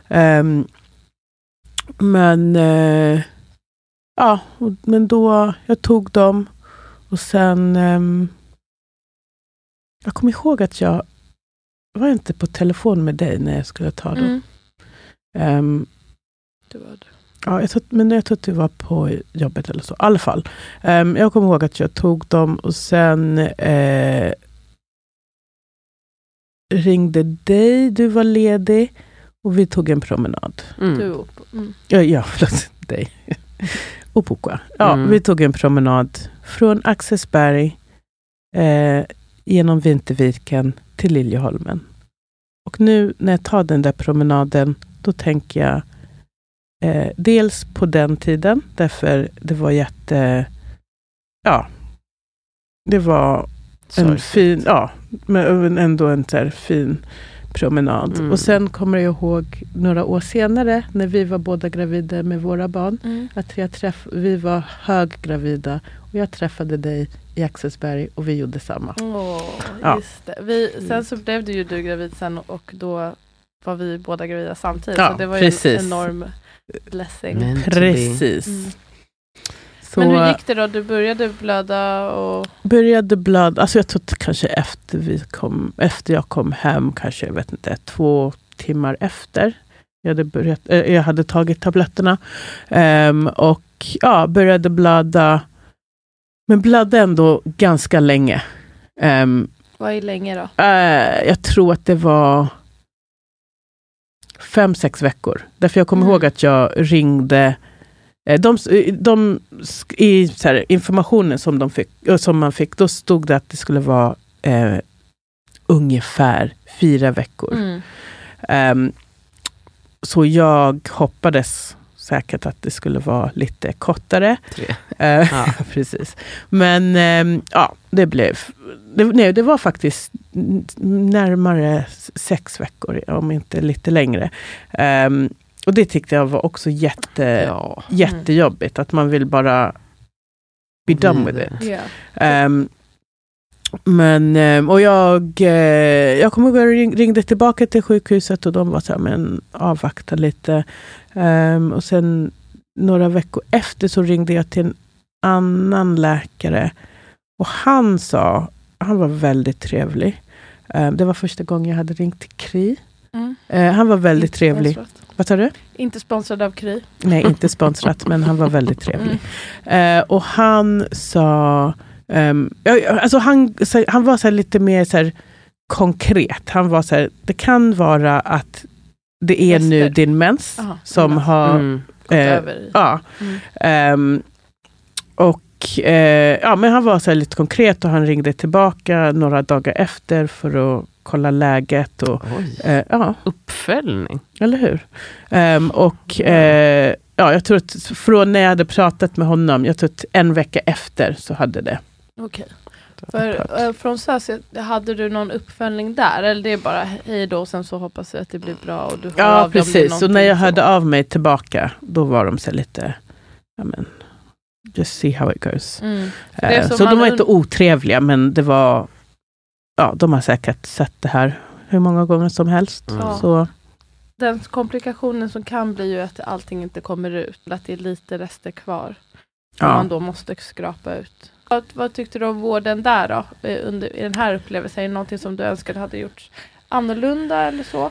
Men då jag tog dem och sen jag kommer ihåg att jag var inte på telefon med dig när jag skulle ta dem. Det var det. Ja, jag tror att du var på jobbet eller så. I alla fall. Jag kommer ihåg att jag tog dem och sen ringde dig, du var ledig och vi tog en promenad. Ja, förlåt, dig. Och Pukwa. Ja, vi tog en promenad från Axelsberg genom Vinterviken till Liljeholmen. Och nu när jag tar den där promenaden, då tänker jag dels på den tiden, därför det var det var en fin, men ändå en så här fin promenad. Och sen kommer jag ihåg några år senare när vi var båda gravida med våra barn, att vi var höggravida och jag träffade dig i Axelsberg och vi gjorde samma. Just det. Sen så blev du gravid sen och då var vi båda gravida samtidigt. Så det var ju en enorm blessing. Precis. Så, men hur gick det då? Du började blöda och... Alltså jag tror kanske efter jag kom hem, kanske jag vet inte, 2 timmar efter. Jag hade tagit tabletterna och började blöda. Men blödde ändå ganska länge. Vad är länge då? Jag tror att det var 5-6 veckor. Därför jag kommer ihåg att jag ringde i så här, informationen som man fick, då stod det att det skulle vara ungefär 4 veckor. Så jag hoppades säkert att det skulle vara lite kortare. 3. Precis. Men det var faktiskt närmare 6 veckor, om inte lite längre. Och det tyckte jag var också jättejobbigt. Att man vill bara be done with it. Yeah. Och jag kommer ihåg att jag ringde tillbaka till sjukhuset och de var så här, men avvakta lite. Och sen några veckor efter så ringde jag till en annan läkare och han var väldigt trevlig. Det var första gången jag hade ringt till Kry. Han var väldigt trevlig. Vad sa du? Inte sponsrad av Kry. Nej, inte sponsrat, men han var väldigt trevlig. Och han sa... alltså han var så här lite mer så här konkret. Han var så här, det kan vara att det är nu din mens som har... men han var så här lite konkret och han ringde tillbaka några dagar efter för att kolla läget. Och, uppföljning. Eller hur? Jag tror att från när jag hade pratat med honom, jag tror att 1 vecka efter så hade det. Okej. Från SÖS, hade du någon uppföljning där? Eller det är bara hej då, sen så hoppas jag att det blir bra. Och du ja, precis. Så när jag hörde av mig tillbaka, då var de så lite, just see how it goes. Så de var inte otrevliga, men det var, de har säkert sett det här hur många gånger som helst. Så. Den komplikationen som kan bli ju att allting inte kommer ut, att det är lite rester kvar. Som man då måste skrapa ut. Vad tyckte du om vården där då? I den här upplevelsen? Är det någonting som du önskade hade gjorts annorlunda eller så?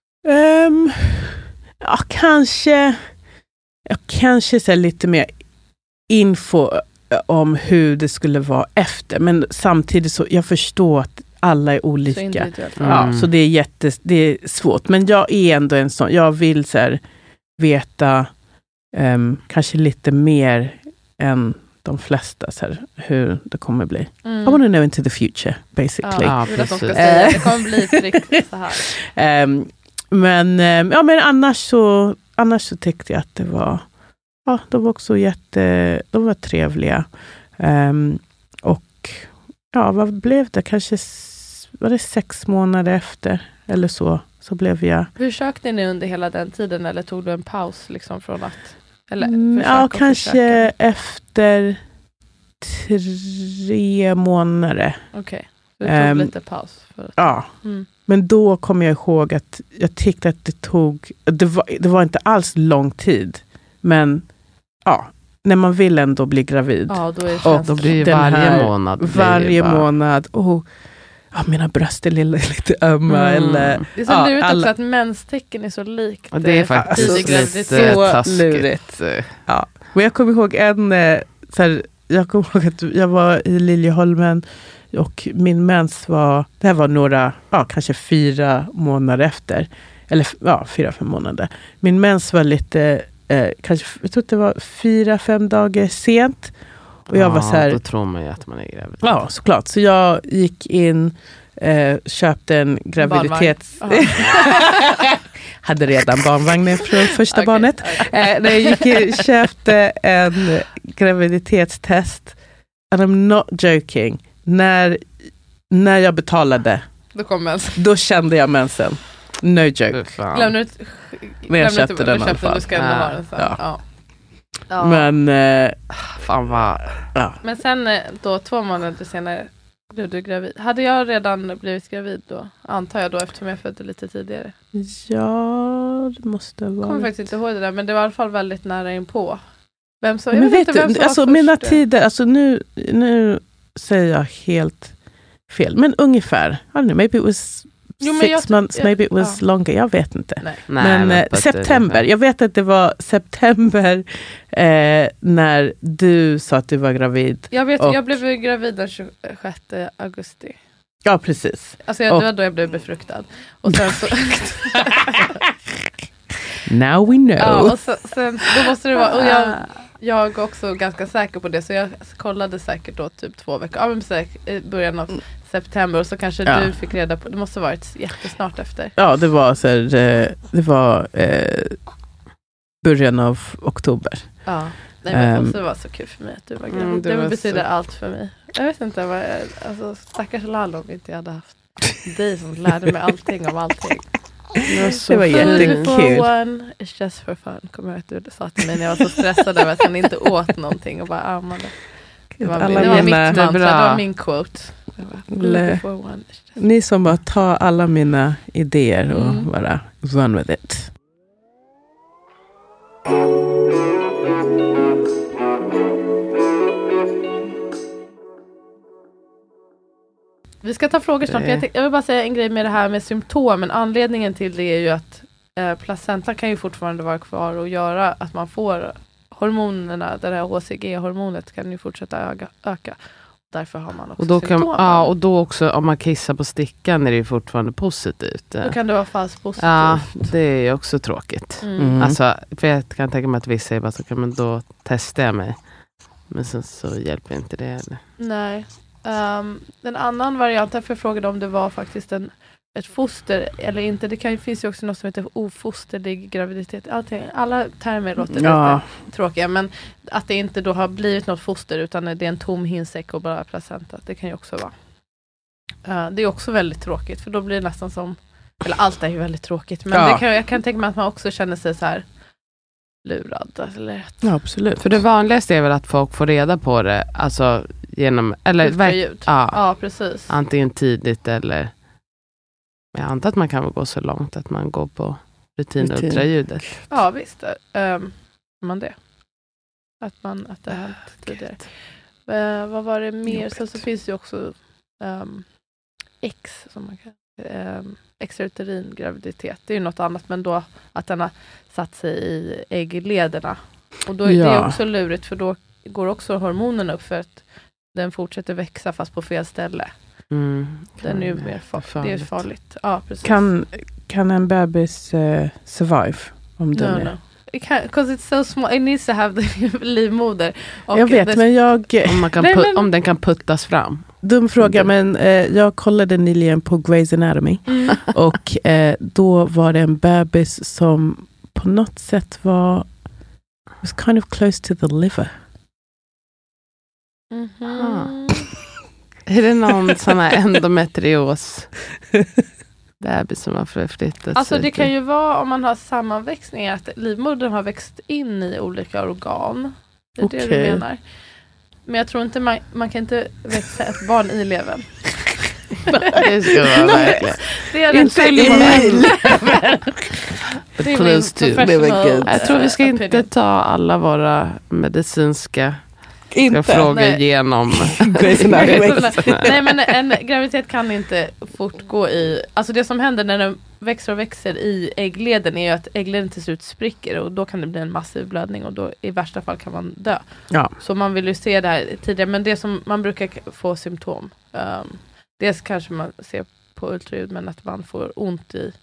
Kanske så lite mer info om hur det skulle vara efter. Men samtidigt så jag förstår att alla är olika. Så det är svårt. Men jag är ändå en sån. Jag vill så här, veta kanske lite mer än de flesta så här, hur det kommer bli. I want to know into the future, basically. Ja, att de ska säga att det kommer bli riktigt så här. Men annars så tyckte jag att det var, de var också de var trevliga. Och vad blev det? Kanske var det 6 månader efter eller så blev jag. Försökte ni under hela den tiden eller tog du en paus liksom från att kanske efter 3 månader. Okej. Du tog lite paus. Men då kommer jag ihåg att jag tyckte att det var inte alls lång tid. Men när man vill ändå bli gravid. Ja, då blir det varje månad. Varje månad. Mina bröst är lite ömma. Eller, det är så lurigt också att menstecken är så likt. Och det är faktiskt lite så lurigt. Ja. Men jag kommer ihåg att jag var i Liljeholmen och min mens det här var några, kanske 4 månader efter. Eller 4-5 månader. Min mens var lite, kanske, jag tror att det var 4-5 dagar sent. Och jag var så här, då tror man ju att man är gravid. Ja, såklart. Så jag gick in, köpte en graviditets... Hade redan barnvagnen från första barnet. När jag gick in, köpte en graviditetstest. And I'm not joking. När jag betalade, då kände jag mensen. No joke. Men jag köpte den i alla fall. Du ska ändå ha den sen. Ja. Men fan vad... Men sen då 2 månader senare blev du gravid. Hade jag redan blivit gravid då? Antar jag då, eftersom jag födde lite tidigare. Ja, det måste vara. Jag kommer faktiskt inte ihåg det där, men det var i alla fall väldigt nära inpå. Vem som mina tider, alltså nu säger jag helt fel. Men ungefär. I don't know, maybe it was 6 months, maybe it was longer. Jag vet inte. Nej. Men september. Jag vet att det var september när du sa att du var gravid. Jag blev gravid den 26 augusti. Ja, precis. Alltså det var då jag blev befruktad. Och sen så... Now we know. Ja, och sen då måste det vara... Och jag är också ganska säker på det, så jag kollade säkert då typ 2 veckor. Ja, men säkert i början av september, och så kanske du fick reda på, det måste ha varit jättesnart efter. Ja, det var så här, det var början av oktober. Ja, men det var så kul för mig att du var gravid. Det betyder allt för mig. Jag vet inte vad alltså stackars Lalo om inte jag hade haft dig som lärde mig allting om allting. Det var jättekul. It's just for fun. Kommer jag att du sa till mig när jag var så stressad över att han inte åt någonting och bara ammade. Det var mitt mantra, det var min quote. Ni som bara tar alla mina idéer och bara run with it. Vi ska ta frågor snart. Jag vill bara säga en grej med det här med symptomen. Anledningen till det är ju att placenta kan ju fortfarande vara kvar och göra att man får hormonerna, det här HCG-hormonet kan ju fortsätta öka. Därför har man också och då symptomen. Och då också om man kissar på stickan är det ju fortfarande positivt. Då kan det vara falskt positivt. Ja, det är också tråkigt. Alltså, för jag kan tänka mig att vissa säger bara så, men då testar jag mig. Men sen så hjälper inte det heller. Nej. Den annan varianten, för jag frågade om det var faktiskt ett foster eller inte. Det finns ju också något som heter ofosterlig graviditet. Alla termer låter lite tråkiga, men att det inte då har blivit något foster utan det är en tom hinsäck och bara placenta. Det kan ju också vara. Det är också väldigt tråkigt, för då blir det nästan som, eller allt är ju väldigt tråkigt, men jag kan tänka mig att man också känner sig så här lurad. Eller absolut. För det vanligaste är väl att folk får reda på det, alltså genom, eller ja, precis. Antingen tidigt eller, jag antar att man kan gå så långt att man går på rutinultraljudet. Ja, visst. Man det. Att det har hänt tidigare. Vad var det mer? Så finns det ju också X som man kan extrauterin graviditet. Det är ju något annat, men då att den har satt sig i ägglederna. Och då är det också lurigt, för då går också hormonerna upp för att den fortsätter växa fast på fel ställe. Den är ju mer farligt. Det är farligt. Ja, precis. Kan en bebis survive om den är? because it's so small, it needs to have the livmoder. Och jag vet, men om den kan puttas fram. Dum fråga, men jag kollade nyligen på Grey's Anatomy. Och då var det en bebis som på något sätt was kind of close to the liver. Är det någon sån här endometrios bebis som har förflyttat alltså sig? det kan ju vara om man har sammanväxningar att livmodern har växt in i olika organ. Det är det du menar. Men jag tror inte man kan inte växa ett barn i levern. Det ska vara verkligen. Det är inte i levern. But close to. Jag tror vi ska inte ta alla våra medicinska frågor igenom. Nej, men en graviditet kan inte fortgå i... Alltså det som händer när den växer och växer i äggleden är ju att äggleden till slut spricker och då kan det bli en massiv blödning och då i värsta fall kan man dö. Ja. Så man vill ju se det här tidigare, men det som man brukar få symptom. Dels kanske man ser på ultraljud, men att man får ont i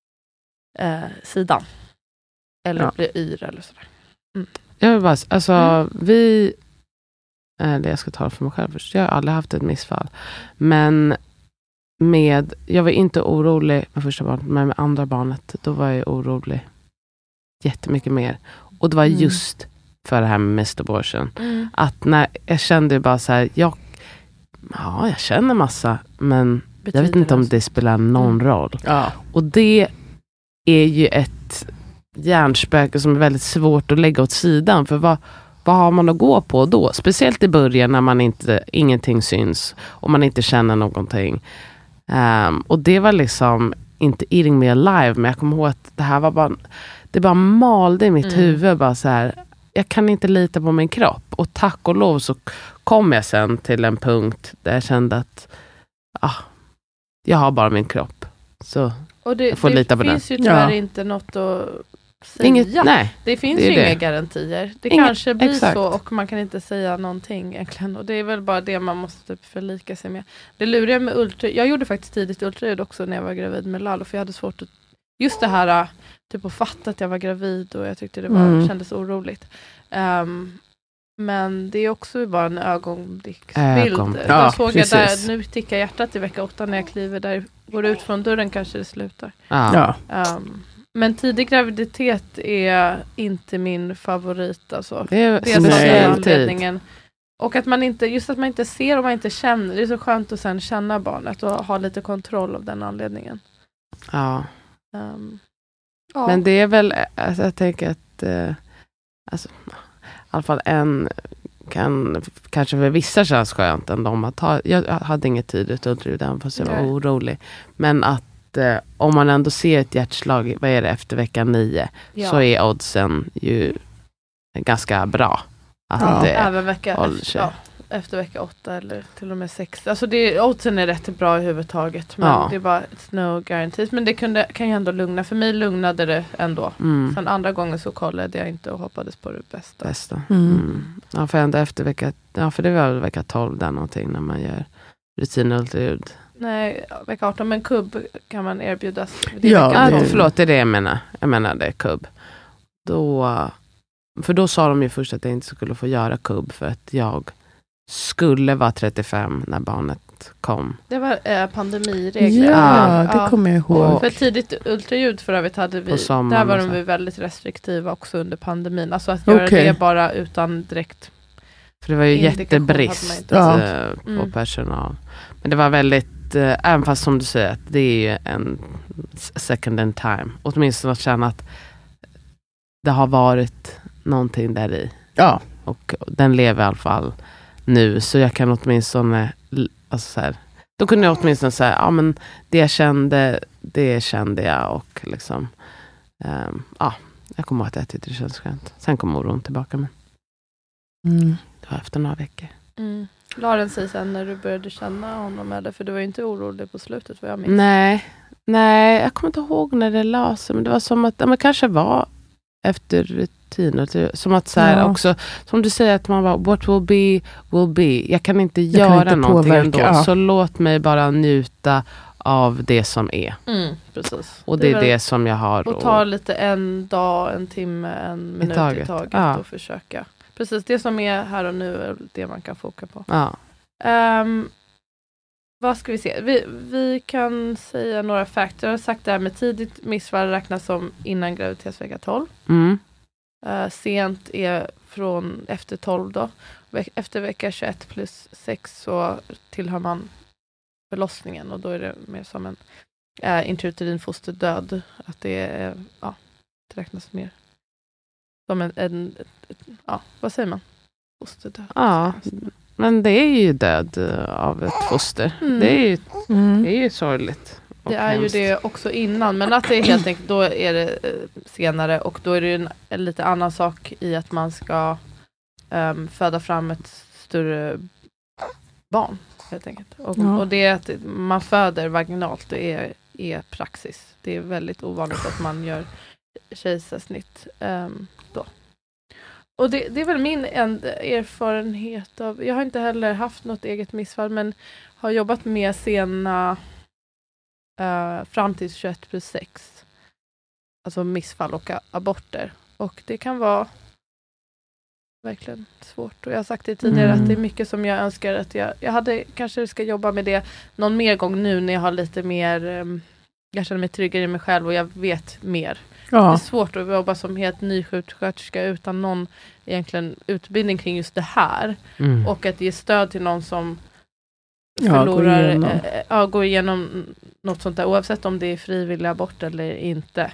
sidan. Eller blir yr eller sådär. Jag vill bara, alltså jag ska ta det för mig själv först. Jag har aldrig haft ett missfall. Men jag var inte orolig med första barnet, men med andra barnet, då var jag orolig jättemycket mer. Och det var just för det här med missed abortion. Att när jag kände bara så här, jag känner massa, men jag vet inte om det spelar någon roll. Ja. Och det är ju ett hjärnspöke som är väldigt svårt att lägga åt sidan. För vad har man att gå på då? Speciellt i början när ingenting syns och man inte känner någonting. Och det var liksom inte eating me alive, men jag kommer ihåg att det här var det bara malde i mitt huvud. Bara så här, jag kan inte lita på min kropp. Och tack och lov så kom jag sen till en punkt där jag kände att jag har bara min kropp. Så och jag får lita på den. Det finns ju tyvärr inte något att säga. Nej, det finns ju inga garantier. Det kanske blir så och man kan inte säga någonting egentligen. Och det är väl bara det man måste typ förlika sig med. Det luriga med ultraljud. Jag gjorde faktiskt tidigt ultraljud också när jag var gravid med Lalo. För jag hade svårt att just det här typ att fatta att jag var gravid och jag tyckte det kändes oroligt. Men det är också bara en ögonblicksbild. Jag såg där, nu tickar hjärtat i vecka 8 när jag kliver där, går ut från dörren kanske det slutar. Men tidig graviditet är inte min favorit. Alltså. Det är anledningen. Och att man inte ser och man inte känner. Det är så skönt att sen känna barnet och ha lite kontroll av den anledningen. Ja. Men det är väl, alltså, jag tänker att i alla fall kan kanske för vissa känns skönt ändå jag hade inget tidigt ultraljud även fast jag var orolig. Men att om man ändå ser ett hjärtslag, vad är det, efter vecka 9 så är oddsen ju ganska bra. Även efter vecka 8 eller till och med 6. Alltså oddsen är rätt bra i huvudtaget. Men det är bara no guarantees. Men det kan ju ändå lugna. För mig lugnade det ändå. Sen andra gången så kollade jag inte och hoppades på det bästa. Ja, för ändå efter vecka... Ja, för det var väl vecka 12 där någonting när man gör rutinultraljud. Nej, vecka 18. Men kubb kan man erbjudas. Förlåt, det är det jag menar. Jag menar det är kubb. För då sa de ju först att jag inte skulle få göra kubb för att jag skulle vara 35 när barnet kom. Det var pandemiregler. Ja, det kommer jag ihåg. För tidigt ultraljud för övrigt hade vi, där var de väldigt restriktiva också under pandemin. Alltså att göra det bara utan direkt. För det var ju jättebrist på personal. Men det var väldigt, även fast som du säger, att det är ju en second in time. Åtminstone att känna att det har varit någonting där i. Ja. Och den lever i alla fall nu. Så jag kan åtminstone, alltså så här, då kunde jag åtminstone säga, ja men det kände jag och liksom, jag kommer ihåg att jag tyckte det känns skönt. Sen kom oron tillbaka, men det var efter några veckor. La den sig sen när du började känna honom, eller? För du var ju inte orolig på slutet, vad jag minns. Nej, jag kommer inte ihåg när det la sig, men det var som att, det kanske var efter rutiner, som att så här också, som du säger att man bara, what will be. Jag kan inte göra någonting ändå, så låt mig bara njuta av det som är. Precis. Och det är det som jag har. Och ta lite en dag, en timme, en minut i taget och försöka. Precis, det som är här och nu är det man kan foka på. Ja. Vad ska vi se? Vi kan säga några fakta. Jag har sagt det här med tidigt missfall räknas som innan graviditetsvecka 12. Sent är från efter 12 då. Efter vecka 21 plus 6 så tillhör man förlossningen och då är det mer som en intrauterin fosterdöd. Att det räknas mer som vad säger man? Fosterdöd. Ja, men det är ju död av ett foster. Det är ju sorgligt. Det är hemskt. Ju det också innan, men att det är helt enkelt, då är det senare och då är det en lite annan sak i att man ska föda fram ett större barn helt enkelt. Och det att man föder vaginalt, det är praxis. Det är väldigt ovanligt att man gör kejsarsnitt då. Och det är väl min erfarenhet av, jag har inte heller haft något eget missfall men har jobbat med sena fram till 21 plus 6. Alltså missfall och aborter. Och det kan vara verkligen svårt. Och jag har sagt det tidigare att det är mycket som jag önskar att jag hade kanske ska jobba med det någon mer gång nu när jag har lite mer jag känner mig tryggare i mig själv och jag vet mer. Ja. Det är svårt att jobba som helt ny sjuksköterska utan någon egentligen utbildning kring just det här. Och att ge stöd till någon som går igenom något sånt där oavsett om det är frivillig abort eller inte.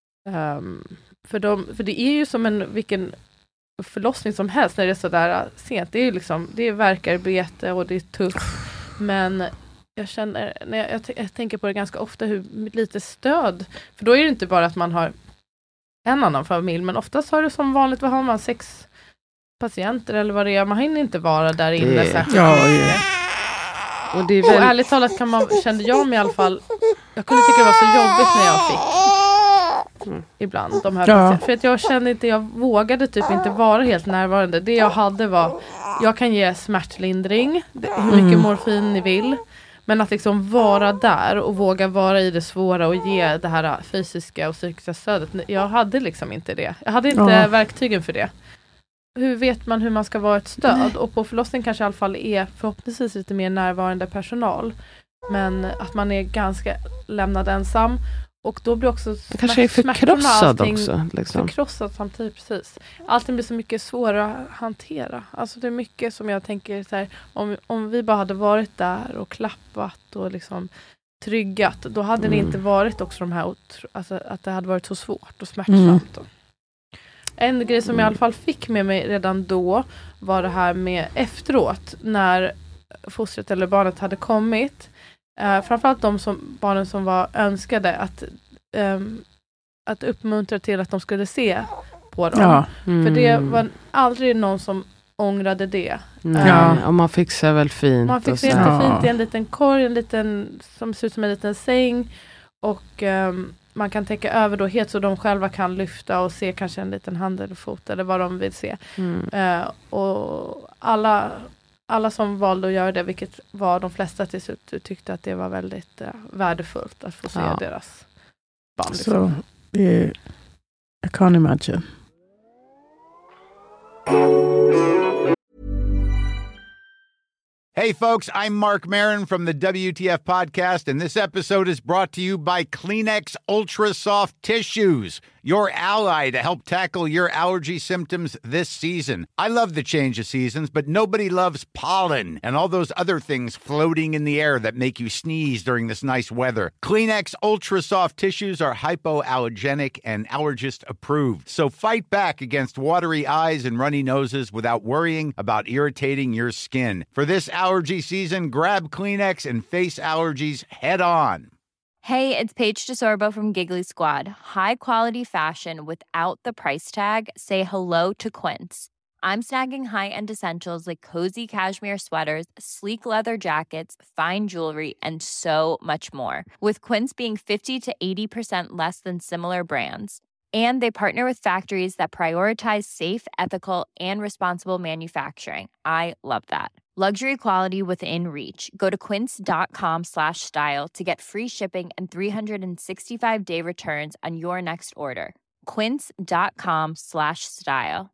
För det är ju som vilken förlossning som helst när det är sådär sent. Det är ju liksom, det är verkarbete och det är tufft. Men jag känner, när jag tänker på det ganska ofta hur lite stöd. För då är det inte bara att man har en annan familj, men oftast har det som vanligt, vad har man, 6 patienter eller vad det är. Man hinner inte vara där inne särskilt mycket. Och ärligt talat kände jag mig i alla fall, jag kunde tycka det var så jobbigt när jag fick ibland de här patienterna. För att jag kände inte, jag vågade typ inte vara helt närvarande. Det jag hade var, jag kan ge smärtlindring, hur mycket morfin ni vill. Men att liksom vara där och våga vara i det svåra och ge det här fysiska och psykiska stödet. Jag hade liksom inte det. Jag hade inte verktygen för det. Hur vet man hur man ska vara ett stöd? Nej. Och på förlossning kanske i alla fall är förhoppningsvis lite mer närvarande personal. Men att man är ganska lämnad ensam. Och då blir också kanske är förkrossad också. Liksom. Förkrossad samtidigt, precis. Allting blir så mycket svårare att hantera. Alltså det är mycket som jag tänker så här, om vi bara hade varit där och klappat och liksom tryggat, då hade det inte varit också de här, alltså att det hade varit så svårt och smärtsamt. En grej som jag i alla fall fick med mig redan då var det här med efteråt, när fostret eller barnet hade kommit. Framförallt barnen som var önskade att uppmuntra till att de skulle se på dem. För det var aldrig någon som ångrade det. Och man fixar väl fint. Man fixar jättefint i en liten korg, som ser ut som en liten säng. Och man kan täcka över då helt så de själva kan lyfta och se kanske en liten hand eller fot eller vad de vill se. Och alla som valde att göra det, vilket var de flesta till slut, tyckte att det var väldigt värdefullt att få se deras barn. Så, I can't imagine. Hey folks, I'm Mark Maron from the WTF podcast, and this episode is brought to you by Kleenex Ultra Soft Tissues, your ally to help tackle your allergy symptoms this season. I love the change of seasons, but nobody loves pollen and all those other things floating in the air that make you sneeze during this nice weather. Kleenex Ultra Soft Tissues are hypoallergenic and allergist approved, so fight back against watery eyes and runny noses without worrying about irritating your skin. For this allergy season, grab Kleenex and face allergies head on. Hey, it's Paige DeSorbo from Giggly Squad. High quality fashion without the price tag. Say hello to Quince. I'm snagging high-end essentials like cozy cashmere sweaters, sleek leather jackets, fine jewelry, and so much more. With Quince being 50 to 80% less than similar brands. And they partner with factories that prioritize safe, ethical, and responsible manufacturing. I love that. Luxury quality within reach. Go to quince.com/style to get free shipping and 365-day returns on your next order. Quince.com/style.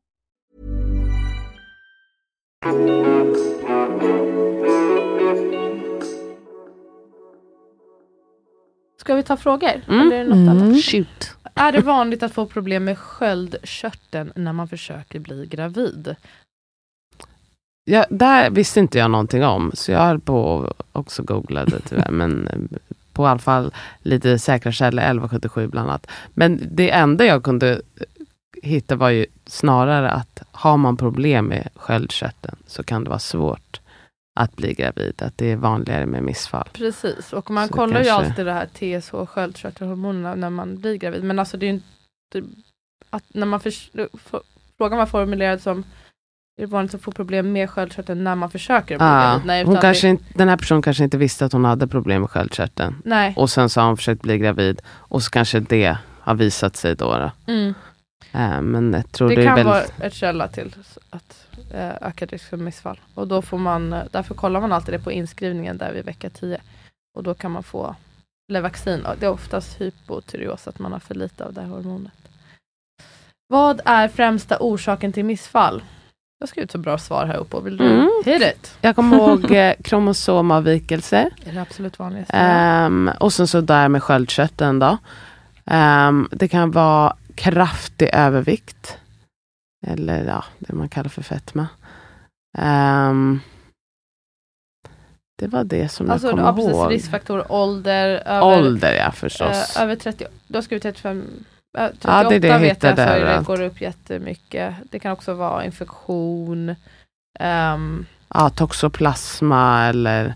Ska vi ta frågor? Eller är det något annat? Shoot. Är det vanligt att få problem med sköldkörteln när man försöker bli gravid? Ja, där visste inte jag någonting om. Så jag höll på också googlade tyvärr. Men på alla fall lite säkra källor, 1177 bland annat. Men det enda jag kunde hitta var ju snarare att har man problem med sköldkörteln så kan det vara svårt att bli gravid. Att det är vanligare med missfall. Precis, och man Så kollar ju kanske- alltid det här TSH, sköldkörtelhormonerna när man blir gravid. Men alltså det är ju inte att när man frågan var formulerad som är det vanligt att få problem med sköldkörteln när man försöker bli gravid? Nej, Hon utan kanske inte, den här personen kanske inte visste att hon hade problem med sköldkörteln. nej. Och sen så har hon försökt bli gravid. Och så kanske det har visat sig då. Mm. Men jag tror Det det är kan väl... vara ett källa till att öka risk för missfall. Och då får man, därför kollar man alltid det på inskrivningen där vid vecka 10. Och då kan man få Levaxin. Det är oftast hypotyreos, att man har för lite av det här hormonet. Vad är främsta orsaken till missfall? Jag har skrivit så bra svar här uppe. Vill du hit it? Jag kommer ihåg kromosomavvikelse. Är det absolut vanligaste? Och sen så där med sköldkörteln då. Det kan vara kraftig övervikt. Eller ja, det man kallar för fetma. Det var det som Alltså, jag ja, kommer precis, ihåg. riskfaktor, ålder. Ålder, ja förstås. Över 30, då ska vi 35. 38 Ja, det är det jag vet hittade jag, så där, det allt. går upp jättemycket. Det kan också vara infektion. Ja, toxoplasma eller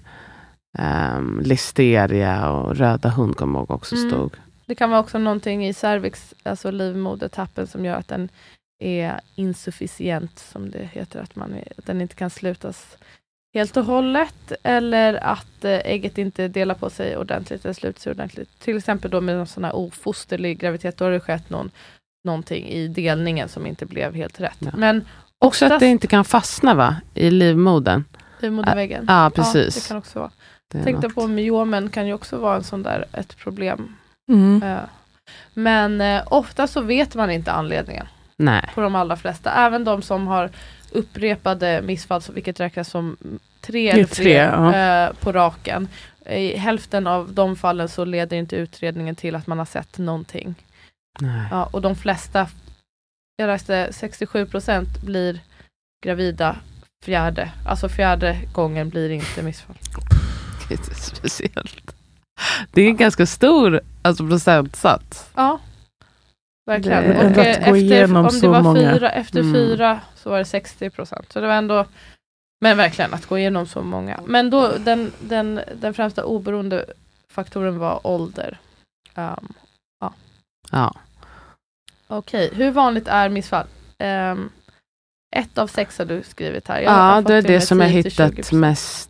listeria och röda hund kommer jag ihåg också stod. Det kan vara också någonting i cervix, alltså livmodertappen, som gör att den är insufficient, som det heter, att den inte kan slutas helt och hållet, eller att ägget inte delar på sig ordentligt eller sluts ordentligt. Till exempel då med en sån här ofosterlig graviditet, då har det skett någonting i delningen som inte blev helt rätt. Ja. Men Också att det inte kan fastna va? I livmodern. livmoderväggen. Ja, precis. Ja, det kan också vara. Det är Tänkte något. på myomen, kan ju också vara en sån där, ett problem. Mm. Men ofta så vet man inte anledningen Nej. på de allra flesta. Även de som har upprepade missfall, vilket räknas som 3 eller fler på raken. I hälften av de fallen så leder inte utredningen till att man har sett någonting. Nej. Ja, och de flesta, jag läste 67% blir gravida fjärde gången blir inte missfall. Det är speciellt. Det är en ganska stor procentsats. Ja, verkligen. Det är Och ändå att gå igenom om så det var många. efter 4 så var det 60%. Så det var ändå, men verkligen att gå igenom så många. Men då den främsta oberoende faktorn var ålder. Ja. Okej, hur vanligt är missfall? 1 av 6 har du skrivit här. Jag har Ja, fått det är till det med som jag 10-20%. hittat mest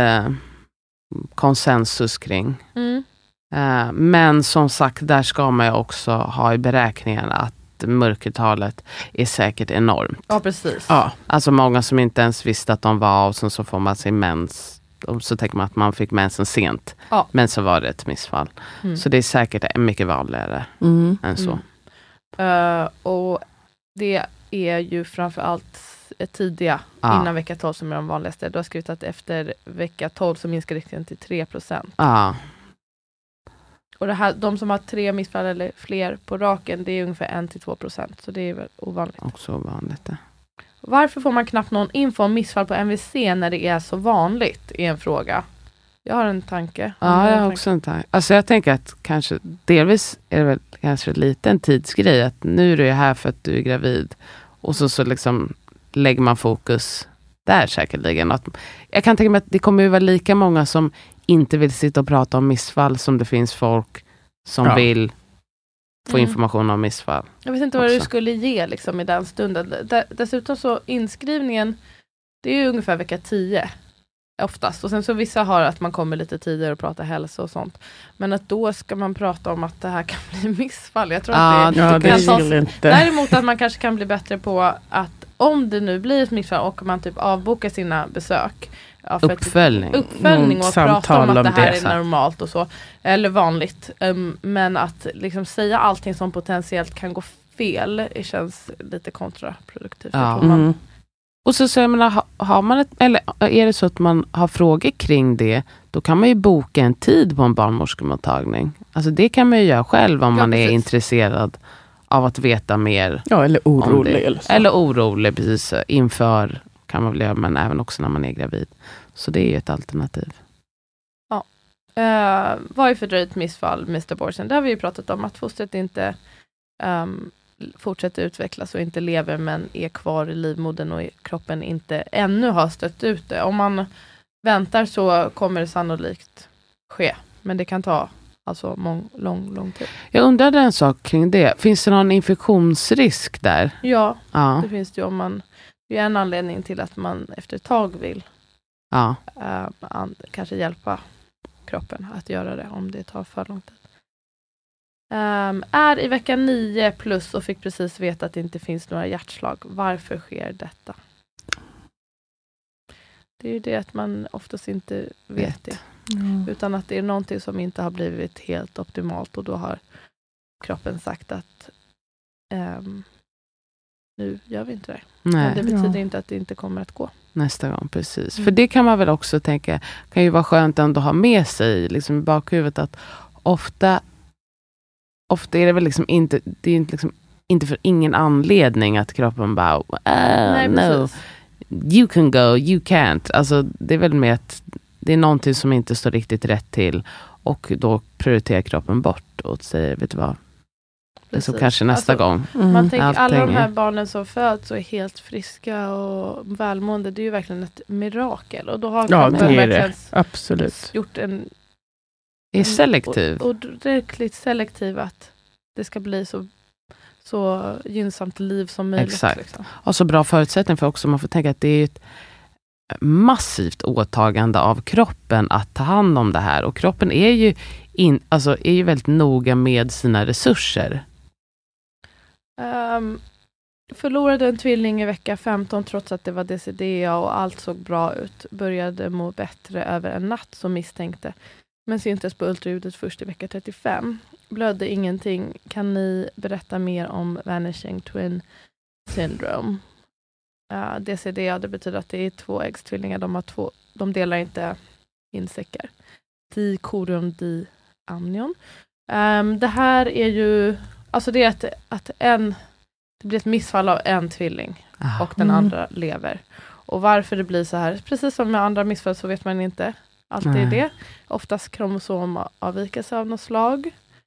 konsensus kring. Mm. Men som sagt, där ska man ju också ha i beräkningen att mörkertalet är säkert enormt. Ja, precis. Ja, alltså många som inte ens visste att de var, och sen så får man sin mens, och så tänker man att man fick mensen sent. Ja. Men så var det ett missfall. Mm. Så det är säkert mycket vanligare än så. Och det är ju framförallt tidiga innan vecka 12 som är de vanligaste. Du har skrivit att efter vecka 12 så minskar risken till 3%. Ja. Och det här, de som har 3 missfall eller fler på raken, det är ungefär 1-2%. Så det är väl ovanligt. Också ovanligt. Varför får man knappt någon info om missfall på MVC när det är så vanligt? Är en fråga. Jag har en tanke. Ja, jag har också en tanke. Alltså jag tänker att kanske delvis är det väl kanske lite en tidsgrej, att nu är du här för att du är gravid, och så liksom lägger man fokus där säkerligen. Att, jag kan tänka mig att det kommer ju vara lika många som inte vill sitta och prata om missfall som det finns folk som vill få information om missfall. Jag vet inte vad du skulle ge liksom i den stunden. Dessutom så inskrivningen, det är ju ungefär vecka 10 oftast. Och sen så vissa har att man kommer lite tidigare och pratar hälsa och sånt. Men att då ska man prata om att det här kan bli missfall. Jag tror att det det kan tas. inte. Däremot att man kanske kan bli bättre på att om det nu blir ett missfall och man typ avbokar sina besök. Ja, Uppföljning och prata om att det här det, är normalt och så. Eller vanligt. Men att liksom säga allting som potentiellt kan gå fel, det känns lite kontraproduktivt. Ja. Och så säger man, har man eller är det så att man har frågor kring det, då kan man ju boka en tid på en barnmorskemottagning. Alltså det kan man ju göra själv om man är intresserad av att veta mer. Ja, eller orolig. Eller orolig, precis. Inför kan man väl göra, men även också när man är gravid. Så det är ju ett alternativ. Ja. Vad är fördröjt missfall, Mr. Borsen? Det har vi ju pratat om, att fostret inte fortsätter utvecklas och inte lever, men är kvar i livmodern och kroppen inte ännu har stött ut det. Om man väntar så kommer det sannolikt ske, men det kan ta alltså lång tid. Jag undrade en sak kring det. Finns det någon infektionsrisk där? Ja. Det finns det ju. Det är en anledning till att man efter ett tag vill kanske hjälpa kroppen att göra det om det tar för lång tid. Är i vecka 9 plus och fick precis veta att det inte finns några hjärtslag. Varför sker detta? Det är ju det att man oftast inte vet det. Utan att det är någonting som inte har blivit helt optimalt, och då har kroppen sagt att nu gör vi inte det. Nej. Men det betyder inte att det inte kommer att gå. Nästa gång, precis. För det kan man väl också tänka, kan ju vara skönt ändå att ha med sig liksom i bakhuvudet, att ofta är det väl liksom inte, det är liksom inte för ingen anledning att kroppen bara Nej, no, you can go, you can't. Alltså det är väl med att det är någonting som inte står riktigt rätt till, och då prioriterar kroppen bort och säger, vet du vad, det är så kanske nästa gång. Man tänker alla de här barnen som föds och är helt friska och välmående, det är ju verkligen ett mirakel, och då har kroppen verkligen absolut gjort en är selektiv. Och direkt selektiv, att det ska bli så gynnsamt liv som möjligt. Exakt. Liksom. Och så bra förutsättning för också, man får tänka att det är ett massivt åtagande av kroppen att ta hand om det här. Och kroppen är ju, är ju väldigt noga med sina resurser. Förlorade en tvilling i vecka 15 trots att det var DCDA och allt såg bra ut. Började må bättre över en natt som misstänkte. Men syntes på ultraljudet först i vecka 35. Blödde ingenting. Kan ni berätta mer om Vanishing Twin Syndrome? DCDA, det betyder att det är tvåäggstvillingar. De delar inte insäckar. Dikorion, diamnion. Det här är ju, alltså det är att det blir ett missfall av en tvilling och den andra lever. Och varför det blir så här, precis som med andra missfall, så vet man inte alltid det. Oftast kromosomavvikelse av något slag.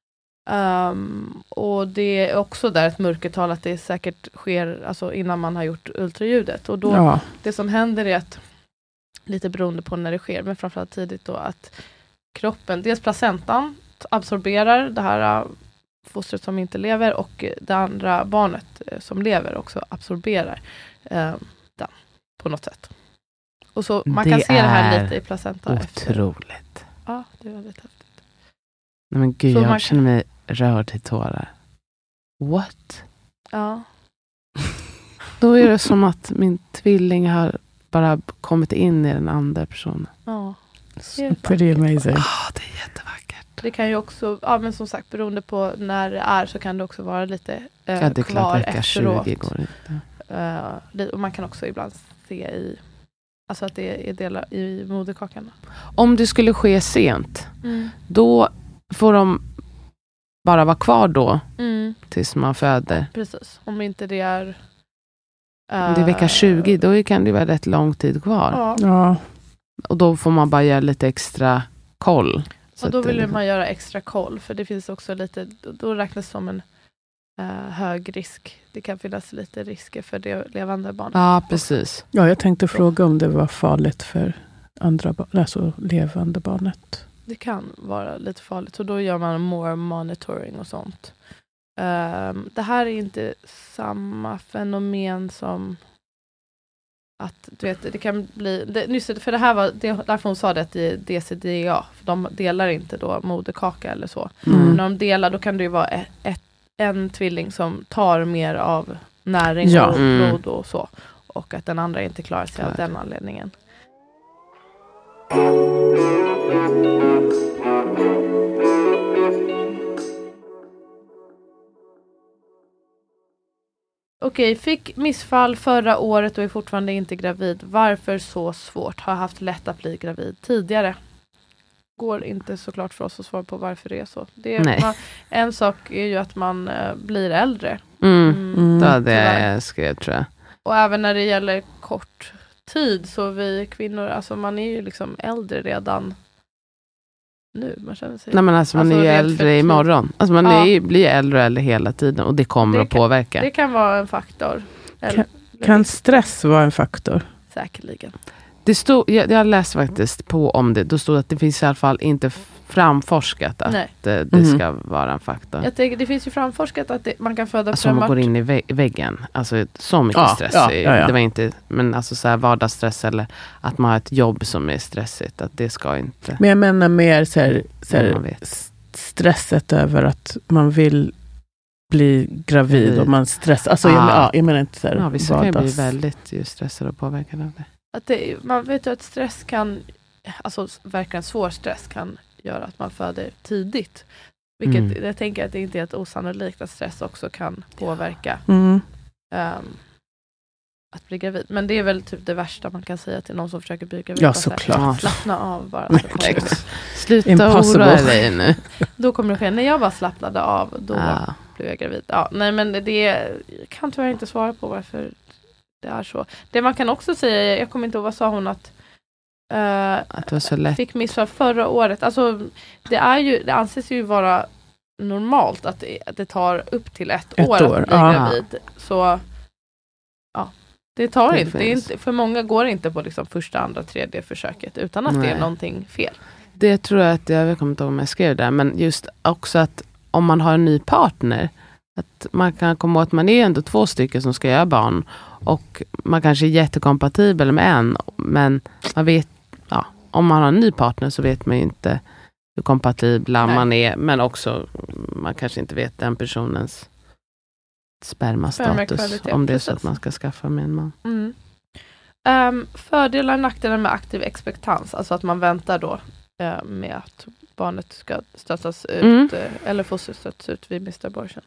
Och det är också där ett mörkertal, att det säkert sker alltså innan man har gjort ultraljudet. Och då, det som händer är att, lite beroende på när det sker, men framförallt tidigt då, att kroppen, dels placentan absorberar det här fostret som inte lever, och det andra barnet som lever också absorberar den på något sätt. Och så man kan se det här lite i placenta. Otroligt. Ja, det är väldigt häftigt. Nej, men gud, jag känner mig rörd till tårar. What? Ja. Då är det som att min tvilling har bara kommit in i den andra personen. Ja. Pretty amazing. Det är jättevackert. Det kan ju också, men som sagt, beroende på när det är, så kan det också vara lite det är kvar vecka efteråt. 20 går inte. Och man kan också ibland se alltså att det är delar i moderkakan. Om det skulle ske sent, då får de bara vara kvar då tills man föder. Precis, om inte det är om det är vecka 20, då kan det vara rätt lång tid kvar. Ja. Och då får man bara göra lite extra koll. Och då vill man göra extra koll, för det finns också lite, då räknas som en hög risk. Det kan finnas lite risker för det levande barnet. Ja, precis. Ja, jag tänkte fråga om det var farligt för andra alltså levande barnet. Det kan vara lite farligt, och då gör man more monitoring och sånt. Det här är inte samma fenomen som att, du vet, det kan bli för det här var därför hon sa det, att i DCDA, för de delar inte då moderkaka eller så. När de delar, då kan det ju vara en tvilling som tar mer av näring Ja. och blod och så. Och att den andra inte klarar sig av den anledningen. Okej, fick missfall förra året och är fortfarande inte gravid. Varför så svårt? Har haft lätt att bli gravid tidigare. Går inte såklart för oss att svara på varför det är så. En sak är ju att man blir äldre. Det var det jag skrev, tror jag. Och även när det gäller kort tid, så vi kvinnor, alltså man är ju liksom äldre redan nu. Man känner sig... Nej, men alltså man är ju äldre imorgon. Alltså man blir ju äldre och äldre hela tiden, och det kommer att påverka. Det kan vara en faktor. Kan stress vara en faktor? Säkerligen. Det stod, jag läste faktiskt på om det. Då stod att det finns i alla fall inte framforskat att det ska vara en faktor. Jag tänker, det finns ju framforskat att man kan föda alltså man går in i väggen. Alltså så mycket stress. Det var inte, men alltså så här vardagsstress, eller att man har ett jobb som är stressigt. Att det ska inte. Men jag menar mer så här stresset över att man vill bli gravid och man stressar. Alltså jag menar inte så här vissa kan ju bli väldigt stressade och påverkade av det. Man vet ju att stress kan, alltså verkligen svår stress kan göra att man föder tidigt. Vilket jag tänker att det inte är ett osannolikt att stress också kan påverka att bli gravid. Men det är väl typ det värsta man kan säga till någon som försöker bli gravid. Ja, såklart. Slappna av bara. Sluta oroa dig nu. Då kommer det ske. När jag var slappnade av, då blev jag gravid. Ja, nej, men det kan tyvärr inte svara på varför det är så. Det man kan också säga, jag kommer inte ihåg, vad sa hon, att det var så lätt. Fick missfall förra året. Alltså det anses ju vara normalt att det tar upp till ett år att bli gravid. Så det tar inte. För många går inte på liksom första, andra, tredje försöket utan att det är någonting fel. Det tror jag att jag kommer inte ihåg om jag skrev där, men just också att om man har en ny partner, att man kan komma åt att man är ändå 2 stycken som ska göra barn, och man kanske är jättekompatibel med en, men man vet, om man har en ny partner så vet man ju inte hur kompatibla man är, men också man kanske inte vet den personens spermastatus, om det är så att man ska skaffa med en man. Fördelar och nackdelar med aktiv expectans, alltså att man väntar då med att barnet ska stötas ut eller fostret stötas ut vid missed abortion.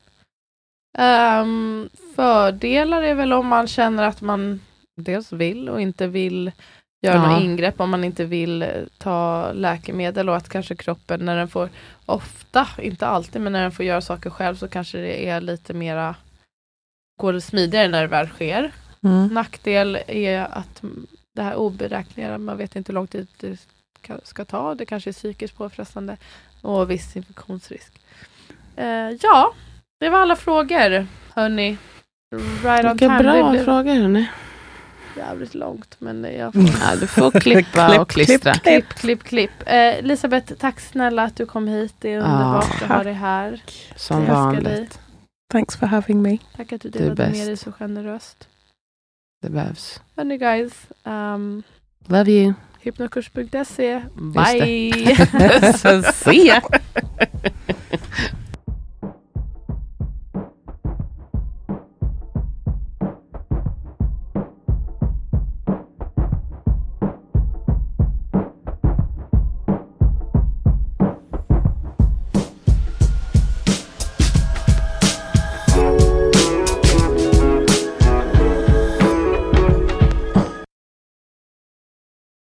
Fördelar är väl om man känner att man dels vill och inte vill göra något ingrepp, om man inte vill ta läkemedel, och att kanske kroppen, när den får, ofta, inte alltid, men när den får göra saker själv, så kanske det är lite mera, går det smidigare när det väl sker. Nackdel är att det här oberäkneliga, man vet inte hur lång tid det ska ta, det kanske är psykiskt påfrestande och viss infektionsrisk. Det var alla frågor, hörni. Right on time. Bra frågor, hörni. Jävligt långt, men du får klippa och klistra. Klipp. Elisabeth, tack snälla att du kom hit. Det är underbart att ha dig här. Som vanligt. Thanks for having me. Tack att du delade med dig så generöst. Det behövs. Hörni guys. Love you. Hypnokurs.se. Bye. Se.